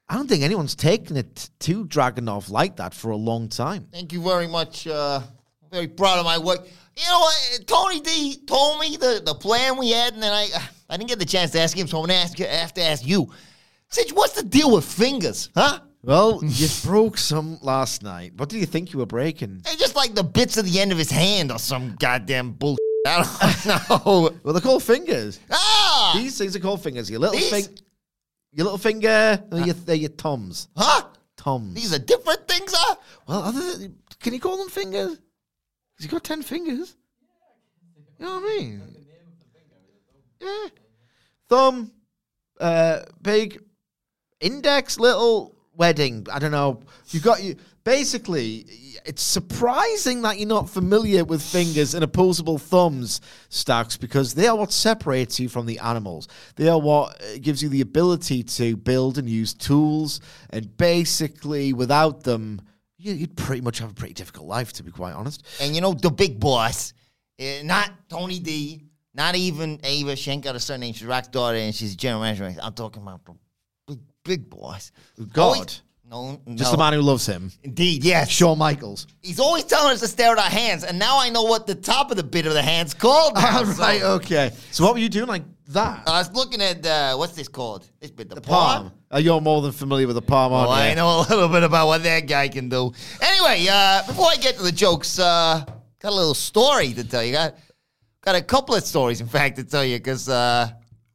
I don't think anyone's taken it to Dragunov like that for a long time. Thank you very much. Very proud of my work. You know what? Tony D told me the plan we had, and then I didn't get the chance to ask him, so I'm going to have to ask you. Sitch, what's the deal with fingers, huh? Well, you broke some last night. What do you think you were breaking? They're just like the bits of the end of his hand or some goddamn bullshit. I don't know. Well, they're called fingers. Ah! These things are called fingers. Your little finger, they're your thumbs. Huh? Thumbs. These are different things, huh? Well, can you call them fingers? Because you've got 10 fingers. You know what I mean? Yeah. Thumb, big, index, little, wedding. I don't know. Basically, it's surprising that you're not familiar with fingers and opposable thumbs, Stacks, because they are what separates you from the animals. They are what gives you the ability to build and use tools, and basically, without them, you'd pretty much have a pretty difficult life, to be quite honest. And you know, the big boss, not Tony D, not even Ava. She ain't got a surname. She's Rock's daughter, and she's general manager. I'm talking about the big boss. God. No. Just the man who loves him. Indeed, yes. Shawn Michaels. He's always telling us to stare at our hands, and now I know what the top of the bit of the hand's called now. Right, okay. So what were you doing like that? I was looking at, what's this called? This bit, the palm. You're more than familiar with the palm, aren't you? I know a little bit about what that guy can do. Anyway, before I get to the jokes, got a little story to tell you. Got a couple of stories, in fact, to tell you, because I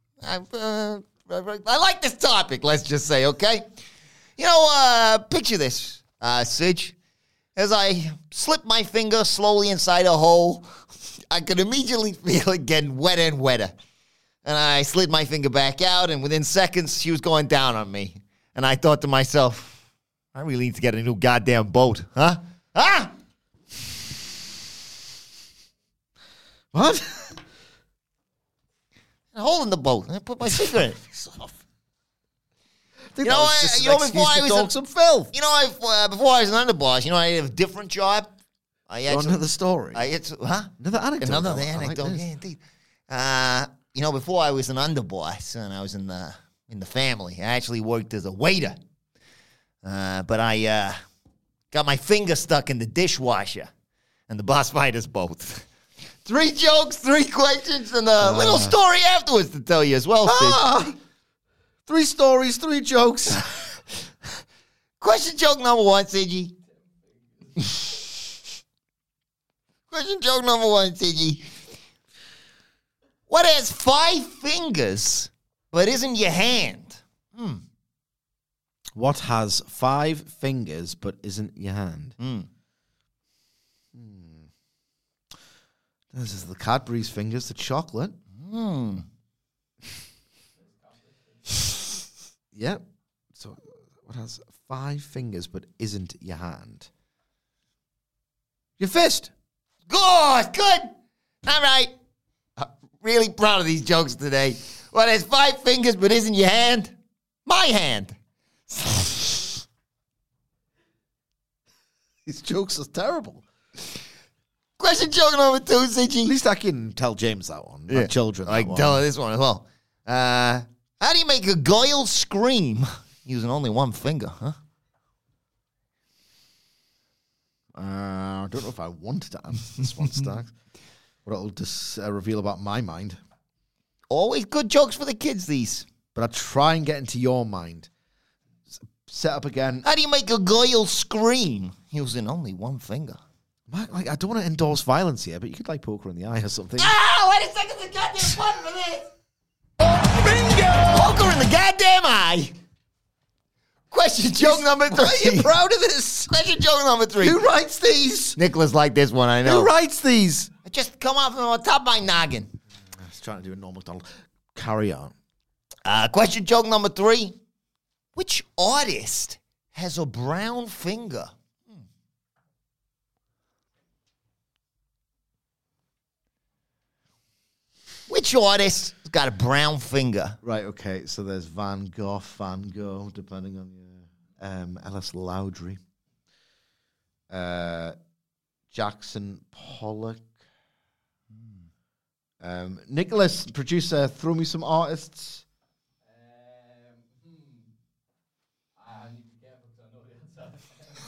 like this topic, let's just say, okay? You know, picture this, Sidge. As I slip my finger slowly inside a hole, I could immediately feel it getting wetter and wetter. And I slid my finger back out, and within seconds, she was going down on me. And I thought to myself, I really need to get a new goddamn boat, huh? Huh? What? A hole in the boat. I put my finger in it. You know, before I was some filth. You know, before I was an underboss, you know, I had a different job. Another story. Another anecdote. Another anecdote. Yeah, indeed. You know, before I was an underboss and I was in the family, I actually worked as a waiter. But I got my finger stuck in the dishwasher, and the boss fired us both. 3 jokes, 3 questions, and a little story afterwards to tell you as well, Sid. 3 stories, 3 jokes. Question joke number 1, Siggy. Question joke number 1, Siggy. What has 5 fingers but isn't your hand? What has 5 fingers but isn't your hand? This is the Cadbury's fingers, the chocolate. Yep. So what has 5 fingers but isn't your hand? Your fist. Good. All right. Really proud of these jokes today. What has 5 fingers but isn't your hand? My hand. These jokes are terrible. Question joke number 2, Siggy. At least I can tell James that one. Yeah. My children. I can tell her this one as well. How do you make a girl scream using only 1 finger, huh? I don't know if I wanted to answer this one, Starks. What it'll just reveal about my mind. Always good jokes for the kids, these. But I try and get into your mind. Set up again. How do you make a girl scream using only 1 finger? I don't want to endorse violence here, but you could poke her in the eye or something. Wait a second, the goddamn button for this. Bingo! Poke her in the goddamn eye. Question joke number 3. Are you proud of this? Question joke number 3. Who writes these? Nicholas liked this one, I know. Who writes these? It just come off from the top of my noggin. I was trying to do a normal Donald. Carry on. Question joke number 3. Which artist has a brown finger? Which artist has got a brown finger? Right, okay. So there's Van Gogh, depending on your Ellis Lowdry. Jackson Pollock. Nicholas, producer, throw me some artists.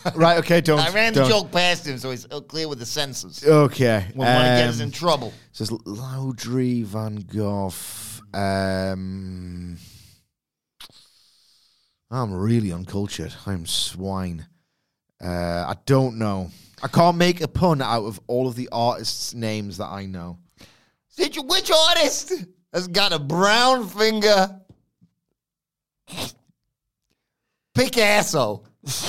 Right, okay, don't. I ran the joke past him, so he's clear with the censors. Okay. Wouldn't want to get us in trouble. Says Laudry Van Gogh. I'm really uncultured. I'm swine. I don't know. I can't make a pun out of all of the artists' names that I know. Which artist has got a brown finger? Picasso.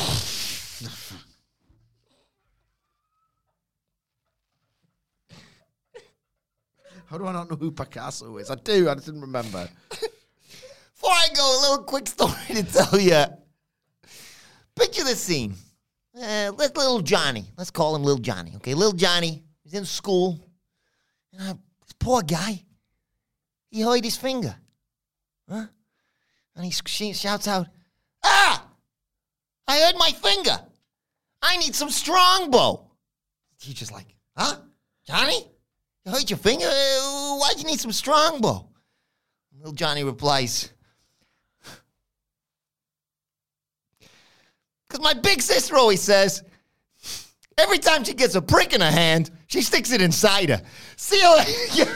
How do I not know who Picasso is? I do. I just didn't remember. Before I go, a little quick story to tell you. Picture this scene. Let little Johnny. Let's call him little Johnny. Okay, little Johnny. He's in school. This poor guy. He hurt his finger. Huh? And he shouts out, "Ah! I hurt my finger. I need some Strongbow." Teacher's like, "Huh? Johnny? You hurt your finger? Why'd you need some Strongbow?" Little Johnny replies, "Because my big sister always says, every time she gets a prick in her hand, she sticks it inside her. See you later."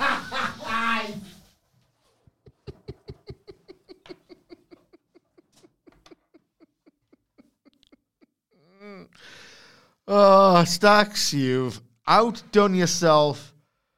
Oh, Stacks, you've outdone yourself.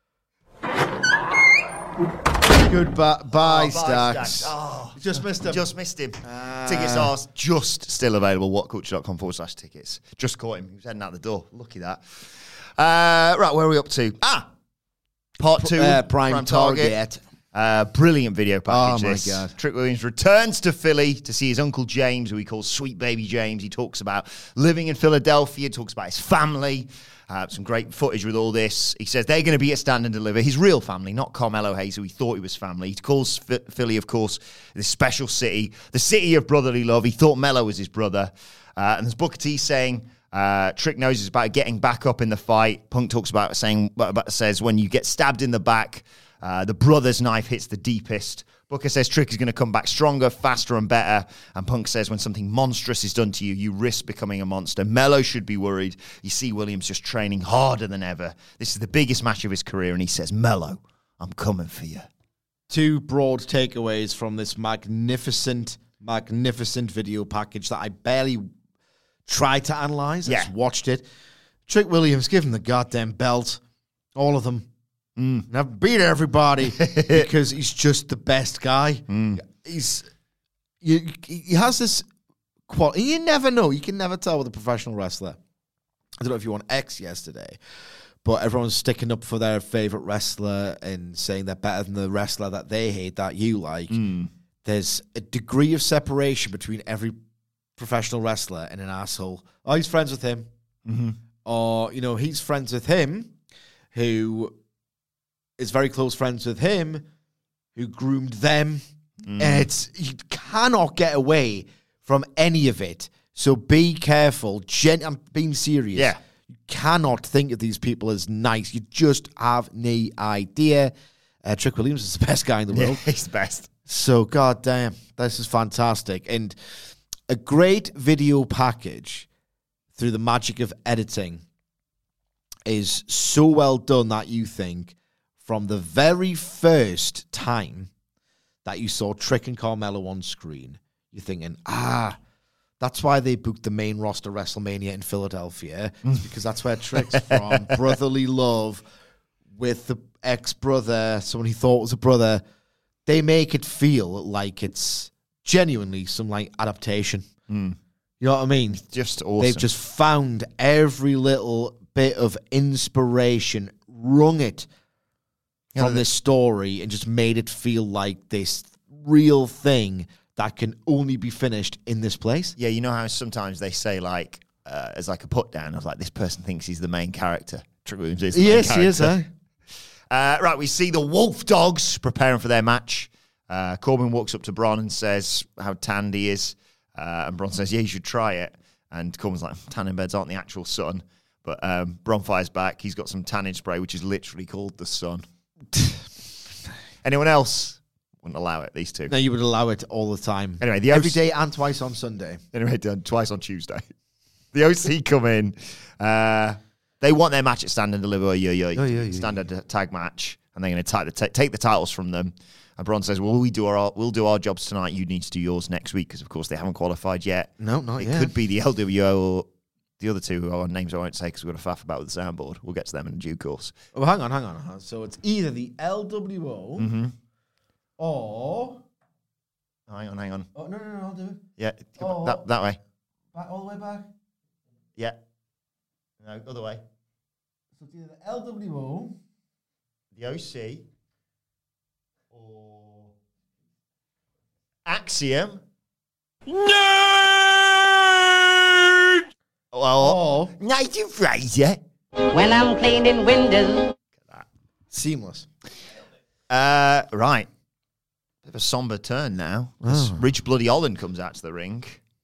Goodbye, Stacks. Oh, you just missed him. Just missed him. Tickets are just still available. whatculture.com/tickets. Just caught him. He was heading out the door. Lucky that. Right, where are we up to? Part 2. Prime Target. Brilliant video package. Oh, my this. God. Trick Williams returns to Philly to see his Uncle James, who he calls Sweet Baby James. He talks about living in Philadelphia, talks about his family. Some great footage with all this. He says they're going to be at Stand and Deliver. His real family, not Carmelo Hayes, who he thought he was family. He calls Philly, of course, this special city, the city of brotherly love. He thought Melo was his brother. And there's Booker T saying, Trick knows it's about getting back up in the fight. Punk talks about says when you get stabbed in the back, the brother's knife hits the deepest. Booker says Trick is going to come back stronger, faster, and better. And Punk says when something monstrous is done to you, you risk becoming a monster. Melo should be worried. You see Williams just training harder than ever. This is the biggest match of his career, and he says, "Melo, I'm coming for you." 2 broad takeaways from this magnificent video package that I barely tried to analyze. I just watched it. Trick Williams, give him the goddamn belt. All of them. And I've beat everybody because he's just the best guy. He has this quality. You never know. You can never tell with a professional wrestler. I don't know if you were on X yesterday, but everyone's sticking up for their favorite wrestler and saying they're better than the wrestler that they hate, that you like. There's a degree of separation between every professional wrestler and an asshole. Oh, he's friends with him. Or, he's friends with him who is very close friends with him, who groomed them. And you cannot get away from any of it. So be careful. I'm being serious. Yeah. You cannot think of these people as nice. You just have no idea. Trick Williams is the best guy in the world. He's the best. So, goddamn, this is fantastic. And a great video package through the magic of editing is so well done that you think, from the very first time that you saw Trick and Carmelo on screen, you're thinking, that's why they booked the main roster WrestleMania in Philadelphia. It's because that's where Trick's from. Brotherly love with the ex-brother, someone he thought was a brother. They make it feel like it's genuinely some adaptation. You know what I mean? Just awesome. They've just found every little bit of inspiration, wrung it from this story, and just made it feel like this real thing that can only be finished in this place. Yeah, you know how sometimes they say as a put down of this person thinks he's the main character. Trick Williams is the main character. Yes, he is, right, we see the Wolf Dogs preparing for their match. Corbin walks up to Bron and says how tanned he is. And Bron says, yeah, you should try it. And Corbin's like, tanning beds aren't the actual sun. But Bron fires back. He's got some tanning spray, which is literally called the sun. Anyone else wouldn't allow it, these two. No, you would allow it all the time. Anyway, every day and twice on Sunday. Anyway, done twice on Tuesday. The OC come in. They want their match at Stand and Deliver, standard tag match, and they're going to take the titles from them. And Braun says, "Well, we'll do our jobs tonight. You need to do yours next week because, of course, they haven't qualified yet. No, not yet. It could be the LWO or the other two, who are names I won't say because we've got a faff about with the soundboard. We'll get to them in due course. Oh, hang on. So it's either the LWO or... Hang on. Oh, no, I'll do it. Yeah, that way. Back, all the way back? Yeah. No, other way. So it's either the LWO... The OC... or... Axiom... Nerd! Well, Nigel Fraser. When I'm cleaning windows. Seamless. Right. Bit of a somber turn now. Ridge Bloody Holland comes out to the ring.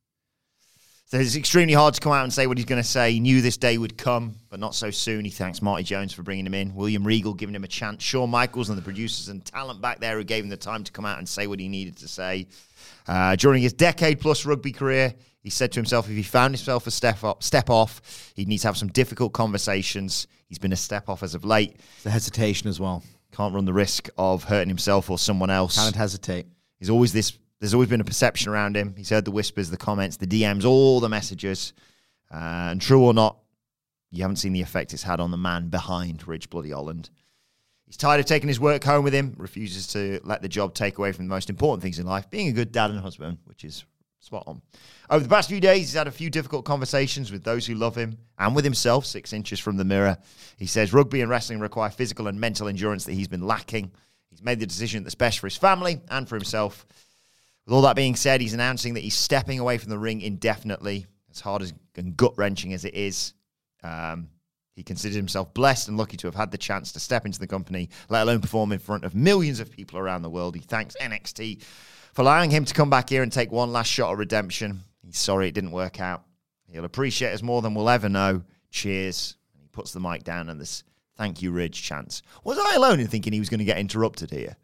So it's extremely hard to come out and say what he's going to say. He knew this day would come, but not so soon. He thanks Marty Jones for bringing him in. William Regal giving him a chance. Shawn Michaels and the producers and talent back there who gave him the time to come out and say what he needed to say. During his decade-plus rugby career, he said to himself, if he found himself a step off, he'd need to have some difficult conversations. He's been a step off as of late. The hesitation as well. Can't run the risk of hurting himself or someone else. Can't hesitate. There's always been a perception around him. He's heard the whispers, the comments, the DMs, all the messages. And true or not, you haven't seen the effect it's had on the man behind Ridge Bloody Holland. He's tired of taking his work home with him, refuses to let the job take away from the most important things in life, being a good dad and husband, which is spot on. Over the past few days, he's had a few difficult conversations with those who love him and with himself, 6 inches from the mirror. He says rugby and wrestling require physical and mental endurance that he's been lacking. He's made the decision that's best for his family and for himself. With all that being said, he's announcing that he's stepping away from the ring indefinitely, as hard and gut-wrenching as it is. He considers himself blessed and lucky to have had the chance to step into the company, let alone perform in front of millions of people around the world. He thanks NXT for allowing him to come back here and take one last shot at redemption. He's sorry it didn't work out. He'll appreciate us more than we'll ever know. Cheers. And he puts the mic down and this thank you, Ridge chants. Was I alone in thinking he was going to get interrupted here?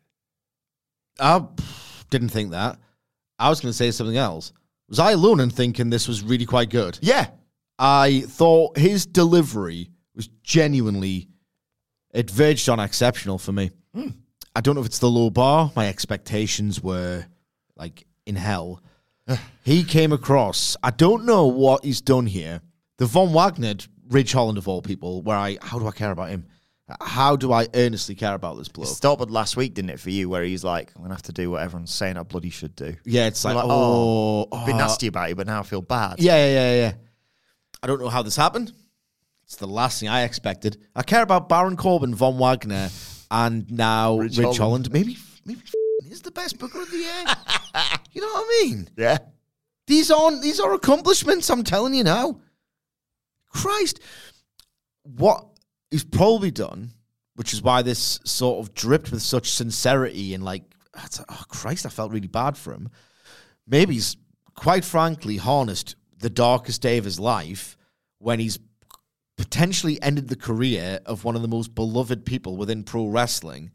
I didn't think that. I was going to say something else. Was I alone in thinking this was really quite good? Yeah. I thought his delivery was genuinely, it verged on exceptional for me. I don't know if it's the low bar. My expectations were like in hell. He came across, I don't know what he's done here. The Von Wagner, Ridge Holland of all people, how do I care about him? How do I earnestly care about this bloke? It stopped last week, didn't it, for you, where he's like, I'm going to have to do what everyone's saying I bloody should do. Yeah, it's like, I've been nasty about you, but now I feel bad. Yeah. I don't know how this happened. It's the last thing I expected. I care about Baron Corbin, Von Wagner, and now Ridge Holland. Maybe he's the best booker of the year. You know what I mean? Yeah. These are accomplishments, I'm telling you now. Christ. What he's probably done, which is why this sort of dripped with such sincerity and like, oh Christ, I felt really bad for him. Maybe he's, quite frankly, harnessed the darkest day of his life when he's potentially ended the career of one of the most beloved people within pro wrestling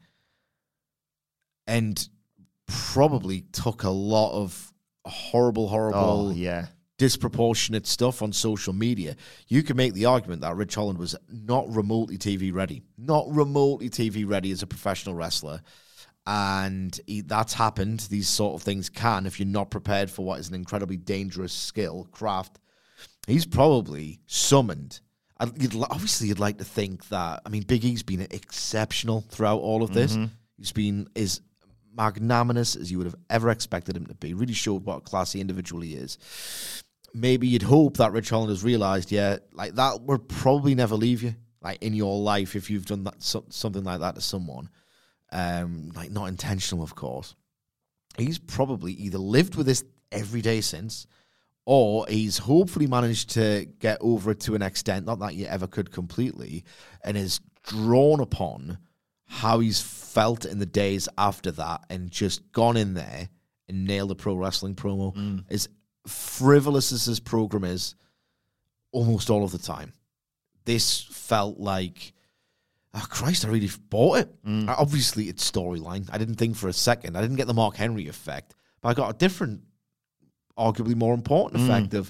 and probably took a lot of horrible, disproportionate stuff on social media. You can make the argument that Ridge Holland was not remotely TV ready as a professional wrestler. And that's happened. These sort of things can, if you're not prepared for what is an incredibly dangerous skill, craft. He's probably summoned. Obviously, you'd like to think that, Big E's been exceptional throughout all of this. He's been as magnanimous as you would have ever expected him to be. Really showed what a classy individual he is. Maybe you'd hope that Ridge Holland has realized, like that would probably never leave you, like in your life, if you've done that something like that to someone. Like not intentional, of course. He's probably either lived with this every day since, or he's hopefully managed to get over it to an extent, not that you ever could completely, and is drawn upon how he's felt in the days after that and just gone in there and nailed a pro wrestling promo. As frivolous as this program is, almost all of the time, this felt like, oh, Christ, I really bought it. Obviously, it's storyline. I didn't think for a second. I didn't get the Mark Henry effect, but I got a different, arguably more important effect of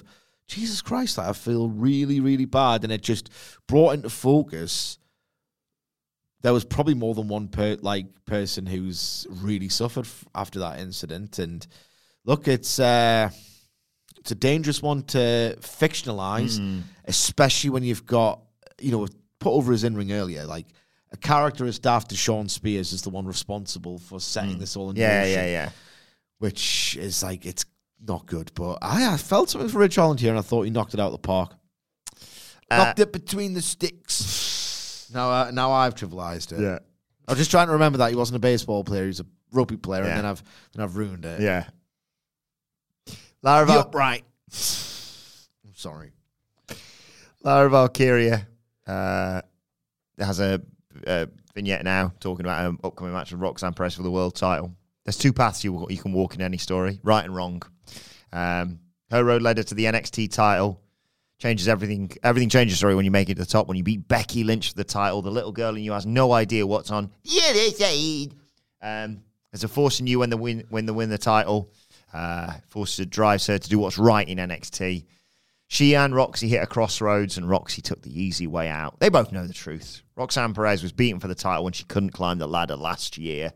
Jesus Christ, I feel really, really bad. And it just brought into focus. There was probably more than one person who's really suffered after that incident. And look, it's a dangerous one to fictionalize, especially when you've got, put over his in-ring earlier, like a character as daft as Sean Spears is the one responsible for setting this all in motion. Yeah. Which is it's not good. But I felt something for Ridge Holland here, and I thought he knocked it out of the park. Knocked it between the sticks. Now I've trivialized it. Yeah. I was just trying to remember that he wasn't a baseball player; he was a rugby player, and then I've ruined it. Yeah. The upright. I'm sorry. Lara Valkyria has a vignette now talking about an upcoming match with Roxanne Perez for the world title. There's two paths you can walk in any story, right and wrong. Her road led her to the NXT title. Changes everything. Everything changes, when you make it to the top. When you beat Becky Lynch for the title, the little girl in you has no idea what's on the other side. There's a force in you when they win the title. Force drives her to do what's right in NXT. She and Roxy hit a crossroads, and Roxy took the easy way out. They both know the truth. Roxanne Perez was beaten for the title when she couldn't climb the ladder last year.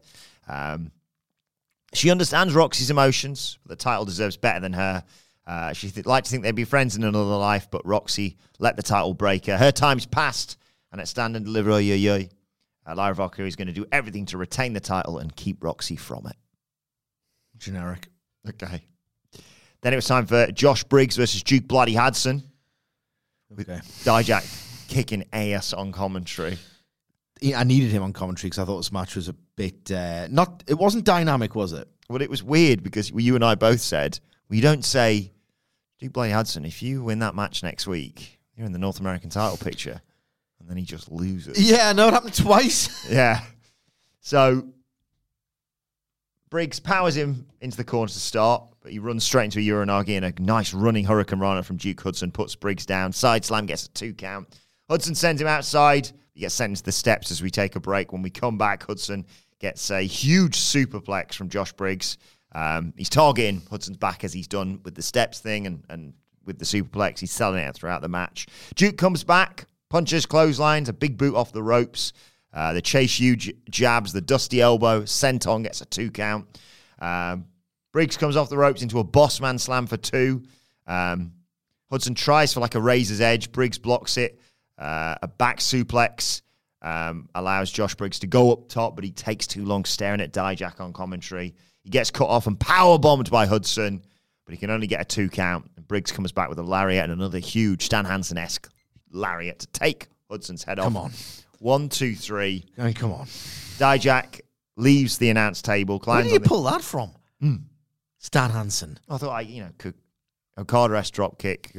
She understands Roxy's emotions, but the title deserves better than her. She'd like to think they'd be friends in another life, but Roxy let the title break her. Her time's passed, and at Stand and Deliver, Lara Valkyria is going to do everything to retain the title and keep Roxy from it. Generic. Okay. Then it was time for Josh Briggs versus Duke Bloody Hudson. With Dijak kicking ass on commentary. I needed him on commentary because I thought this match was a bit... it wasn't dynamic, was it? Well, it was weird because you and I both said, you don't say, Duke Bloody Hudson, if you win that match next week, you're in the North American title picture. And then he just loses. Yeah, no, it happened twice. Yeah. So Briggs powers him into the corner to start, but he runs straight into a Uranagi, and a nice running Hurricane Rana from Duke Hudson puts Briggs down. Side slam, gets a 2 count. Hudson sends him outside. He gets sent into the steps as we take a break. When we come back, Hudson gets a huge superplex from Josh Briggs. He's targeting Hudson's back as he's done with the steps thing and with the superplex. He's selling it throughout the match. Duke comes back, punches, clotheslines, a big boot off the ropes. The chase huge jabs, the dusty elbow. Senton gets a 2 count. Briggs comes off the ropes into a boss man slam for 2. Hudson tries for a razor's edge. Briggs blocks it. A back suplex allows Josh Briggs to go up top, but he takes too long staring at Dijak on commentary. He gets cut off and powerbombed by Hudson, but he can only get a 2 count. And Briggs comes back with a lariat and another huge Stan Hansen-esque lariat to take Hudson's head off. Come on. 1, 2, 3. I mean, come on. Dijak leaves the announce table. Where did you pull that from? Stan Hansen. I thought, Okada-esque drop kick.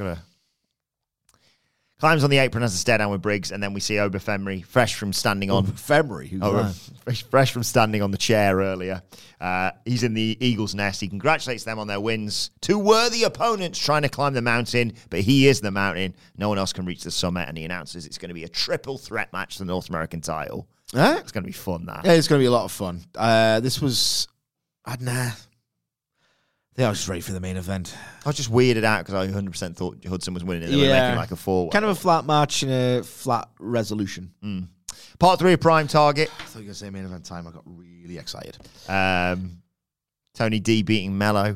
Climbs on the apron, has a stare down with Briggs, and then we see Oba Fenry, fresh from standing on... Fenry? Who's that? Fresh from standing on the chair earlier. He's in the Eagle's nest. He congratulates them on their wins. 2 worthy opponents trying to climb the mountain, but he is the mountain. No one else can reach the summit, and he announces it's going to be a triple threat match for the North American title. It's going to be fun, that. Yeah, it's going to be a lot of fun. This was... I think I was just ready for the main event. I was just weirded out because I 100% thought Hudson was winning it. They were making a 4. Kind of a flat match and a flat resolution. Part 3 of Prime Target. I thought you were going to say main event time. I got really excited. Tony D beating Mello.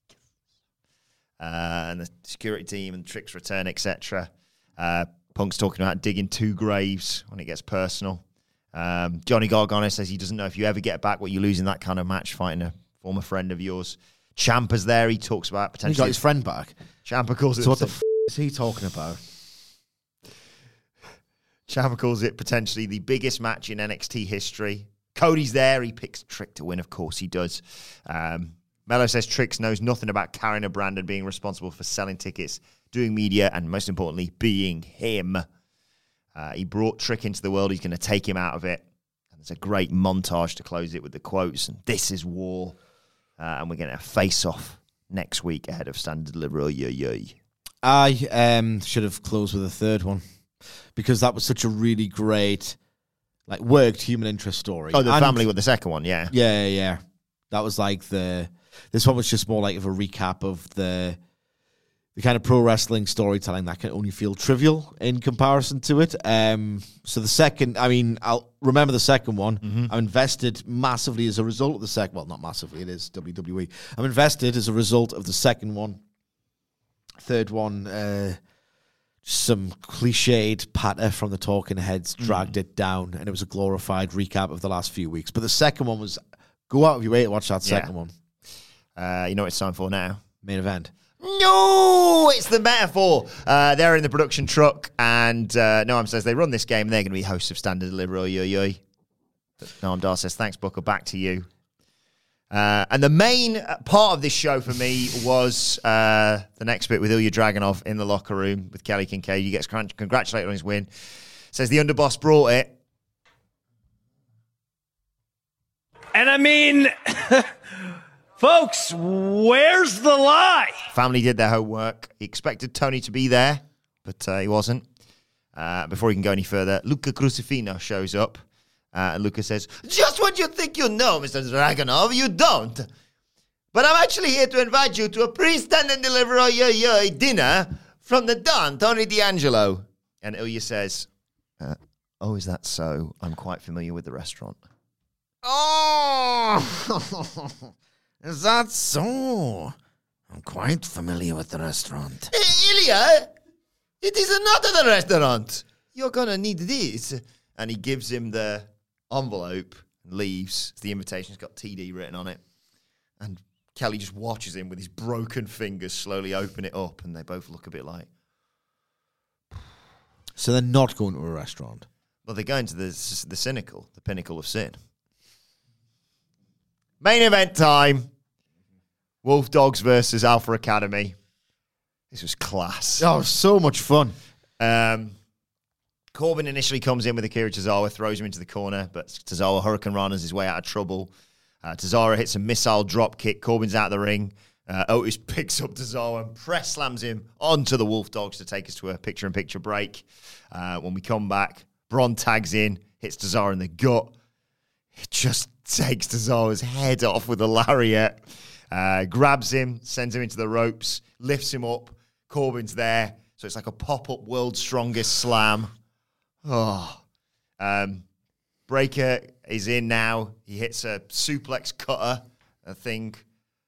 And the security team and Tricks return, etc. Punk's talking about digging 2 graves when it gets personal. Johnny Gargano says he doesn't know if you ever get back what you lose in that kind of match fighting a former friend of yours. Ciampa's there. He talks about potentially... He got his friend back. Ciampa calls it... So what the is he talking about? Ciampa calls it potentially the biggest match in NXT history. Cody's there. He picks Trick to win. Of course he does. Mello says Trix knows nothing about carrying a brand and being responsible for selling tickets, doing media, and most importantly, being him. He brought Trick into the world. He's going to take him out of it. And there's a great montage to close it with the quotes. And this is war. And we're going to face off next week ahead of Stand and Deliver. I should have closed with a third one because that was such a really great, worked human interest story. Oh, the family with the second one, yeah. Yeah. That was this one was just more of a recap of the kind of pro wrestling storytelling that can only feel trivial in comparison to it. So the second, I'll remember the second one. Mm-hmm. I'm invested massively as a result of the second. Well, not massively, it is WWE. I'm invested as a result of the second one. Third one, some cliched patter from the talking heads dragged it down, and it was a glorified recap of the last few weeks. But the second one was, go out of your way to watch that second one. You know what it's time for now? Main event. No, it's the metaphor. They're in the production truck, and Noam says they run this game, and they're going to be hosts of Stand and Deliver. Oi, oi, oi. But Noam Dar says, thanks, Booker, back to you. And the main part of this show for me was the next bit with Ilya Dragunov in the locker room with Kelly Kincaid. He gets congratulated on his win. Says the underboss brought it. And I mean... Folks, where's the lie? Family did their homework. He expected Tony to be there, but he wasn't. Before he can go any further, Luca Crucifino shows up. And Luca says, just what you think you know, Mr. Dragunov, you don't. But I'm actually here to invite you to a pre-Stand and Deliver dinner from the Don, Tony D'Angelo. And Ilya says, oh, is that so? I'm quite familiar with the restaurant. Oh, is that so? I'm quite familiar with the restaurant. Ilya, it is not the restaurant. You're going to need this. And he gives him the envelope and leaves. The invitation's got TD written on it. And Kelly just watches him with his broken fingers slowly open it up. And they both look a bit like... So they're not going to a restaurant? Well, they're going to the cynical, the pinnacle of sin. Main event time. Wolf Dogs versus Alpha Academy. This was class. Oh, so much fun. Corbin initially comes in with Akira Tozawa, throws him into the corner, but Tozawa Hurricane Runners his way out of trouble. Tozawa hits a missile drop kick. Corbin's out of the ring. Otis picks up Tozawa and press slams him onto the Wolf Dogs to take us to a picture-in-picture break. When we come back, Braun tags in, hits Tozawa in the gut. It just takes Tozawa's head off with a lariat. Grabs him, sends him into the ropes, lifts him up. Corbin's there. So it's like a pop-up world's strongest slam. Oh. Breaker is in now. He hits a suplex cutter, I think.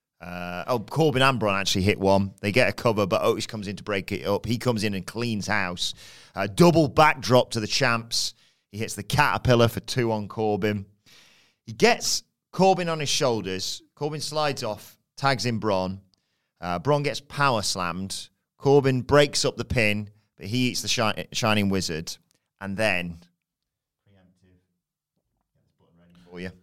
Corbin and Braun actually hit one. They get a cover, but Otis comes in to break it up. He comes in and cleans house. Double backdrop to the champs. He hits the caterpillar for 2 on Corbin. He gets Corbin on his shoulders. Corbin slides off, tags in Braun. Braun gets power slammed. Corbin breaks up the pin, but he eats the Shining Wizard. And then, preemptive, button ready for you.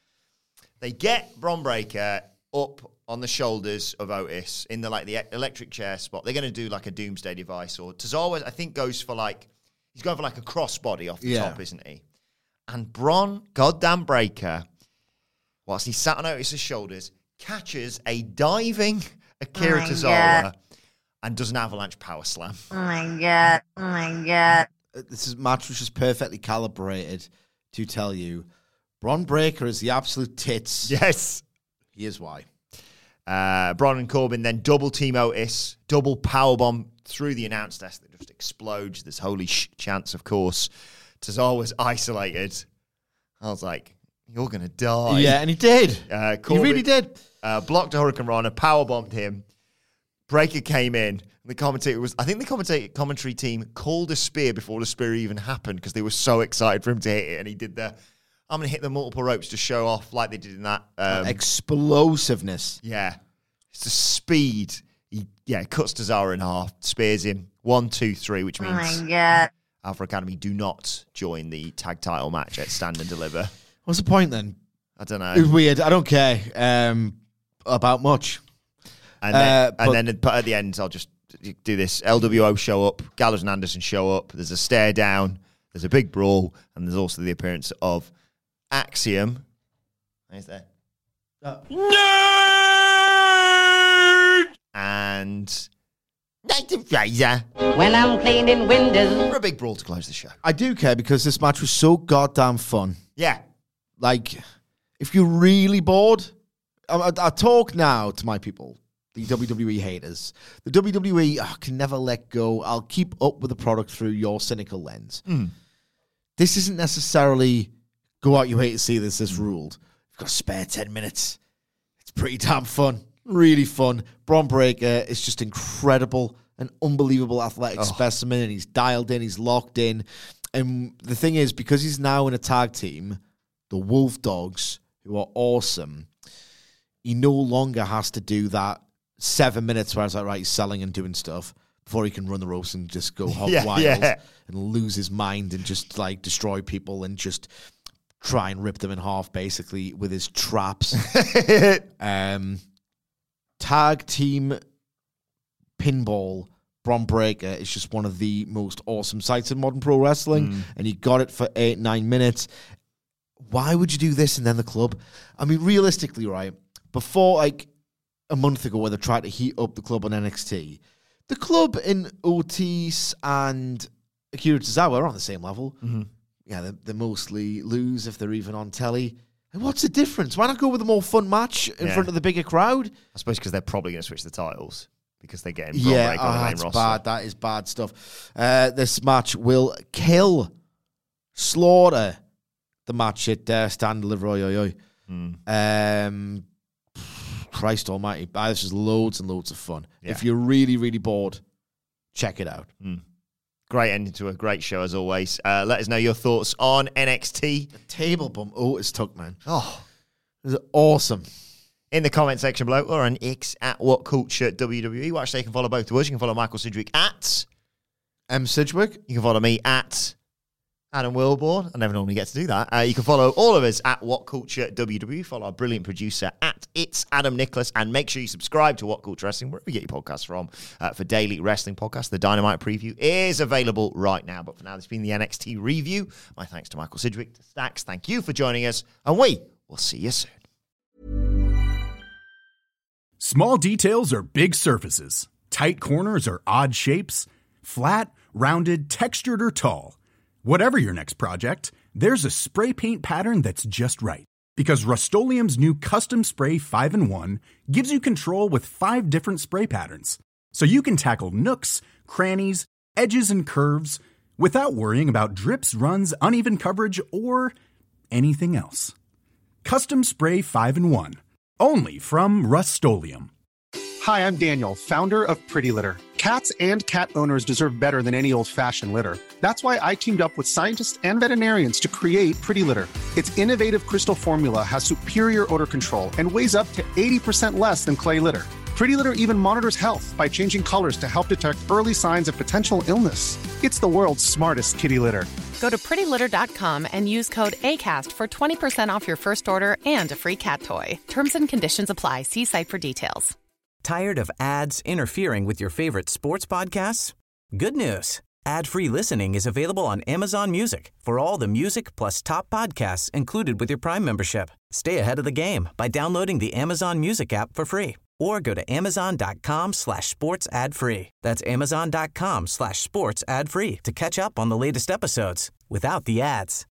They get Braun Breaker up on the shoulders of Otis in the electric chair spot. They're going to do like a Doomsday Device, or Tozawa, I think, goes for he's going for like a crossbody off the top, isn't he? And Braun, goddamn Breaker, whilst he sat on Otis' shoulders, catches a diving Akira Tozawa and does an avalanche power slam. Oh my God. This match was just perfectly calibrated to tell you Braun Breaker is the absolute tits. Yes. Here's why. Braun and Corbin then double team Otis, double powerbomb through the announce desk that just explodes. There's holy chance, of course. Tozawa's isolated. I was like, you're going to die. Yeah, and he did. Corbin, he really did. Blocked a Hurricane Rana, powerbombed him. Breaker came in. The commentary team called a spear before the spear even happened because they were so excited for him to hit it. And he did I'm going to hit the multiple ropes to show off like they did in that. Explosiveness. Yeah. It's the speed. He cuts Tozawa in half, spears him. 1, 2, 3, which means Oh my God. Alpha Academy do not join the tag title match at Stand and Deliver. What's the point then? I don't know. It was weird. I don't care about much. And then at the end, I'll just do this. LWO show up. Gallows and Anderson show up. There's a stare down. There's a big brawl. And there's also the appearance of Axiom. He's there. Nerd! And Nathan Fraser. When I'm cleaning windows. For a big brawl to close the show. I do care because this match was so goddamn fun. Yeah. Like, if you're really bored, I talk now to my people. the WWE haters. The WWE can never let go. I'll keep up with the product through your cynical lens. This isn't necessarily go out your way to see this ruled. You've got a spare 10 minutes. It's pretty damn fun. Really fun. Bron Breakker is just incredible. An unbelievable athletic specimen, and he's dialed in, he's locked in. And the thing is, because he's now in a tag team, the Wolf Dogs, who are awesome, he no longer has to do that 7 minutes where it's like, right, he's selling and doing stuff before he can run the ropes and just go hog wild and lose his mind and just like destroy people and just try and rip them in half basically with his traps. Tag team pinball, Bron Breakker is just one of the most awesome sights in modern pro wrestling, and he got it for 8-9 minutes. Why would you do this and then the club? I mean, realistically, right, before like a month ago where they tried to heat up the club on NXT, the club in Otis and Akira Tozawa are on the same level. Yeah, they mostly lose if they're even on telly. And what's the difference? Why not go with a more fun match in front of the bigger crowd? I suppose because they're probably going to switch the titles because they're getting Bron Breakker on the main roster. Bad. That is bad stuff. This match will slaughter the match at Stand Deliver. Christ almighty. This is loads and loads of fun. Yeah. If you're really, really bored, check it out. Great ending to a great show as always. Let us know your thoughts on NXT. The table bump Otis took, man. Oh, it was awesome. In the comment section below or on X at WhatCultureWWE. Watch, you can follow both of us. You can follow Michael Sidgwick at M. Sidgwick. You can follow me at Adam Wilborn. I never normally get to do that. You can follow all of us at WhatCultureWWE. Follow our brilliant producer at It's Adam Nicholas. And make sure you subscribe to What Culture Wrestling, wherever you get your podcasts from, for daily wrestling podcasts. The Dynamite preview is available right now. But for now, this has been the NXT review. My thanks to Michael Sidgwick, to Stax. Thank you for joining us. And we will see you soon. Small details are big surfaces. Tight corners are odd shapes. Flat, rounded, textured, or tall. Whatever your next project, there's a spray paint pattern that's just right. Because Rust-Oleum's new Custom Spray 5-in-1 gives you control with 5 different spray patterns. So you can tackle nooks, crannies, edges, and curves without worrying about drips, runs, uneven coverage, or anything else. Custom Spray 5-in-1. Only from Rust-Oleum. Hi, I'm Daniel, founder of Pretty Litter. Cats and cat owners deserve better than any old-fashioned litter. That's why I teamed up with scientists and veterinarians to create Pretty Litter. Its innovative crystal formula has superior odor control and weighs up to 80% less than clay litter. Pretty Litter even monitors health by changing colors to help detect early signs of potential illness. It's the world's smartest kitty litter. Go to prettylitter.com and use code ACAST for 20% off your first order and a free cat toy. Terms and conditions apply. See site for details. Tired of ads interfering with your favorite sports podcasts? Good news. Ad-free listening is available on Amazon Music for all the music plus top podcasts included with your Prime membership. Stay ahead of the game by downloading the Amazon Music app for free or go to amazon.com/sports ad free. That's amazon.com/sports ad free to catch up on the latest episodes without the ads.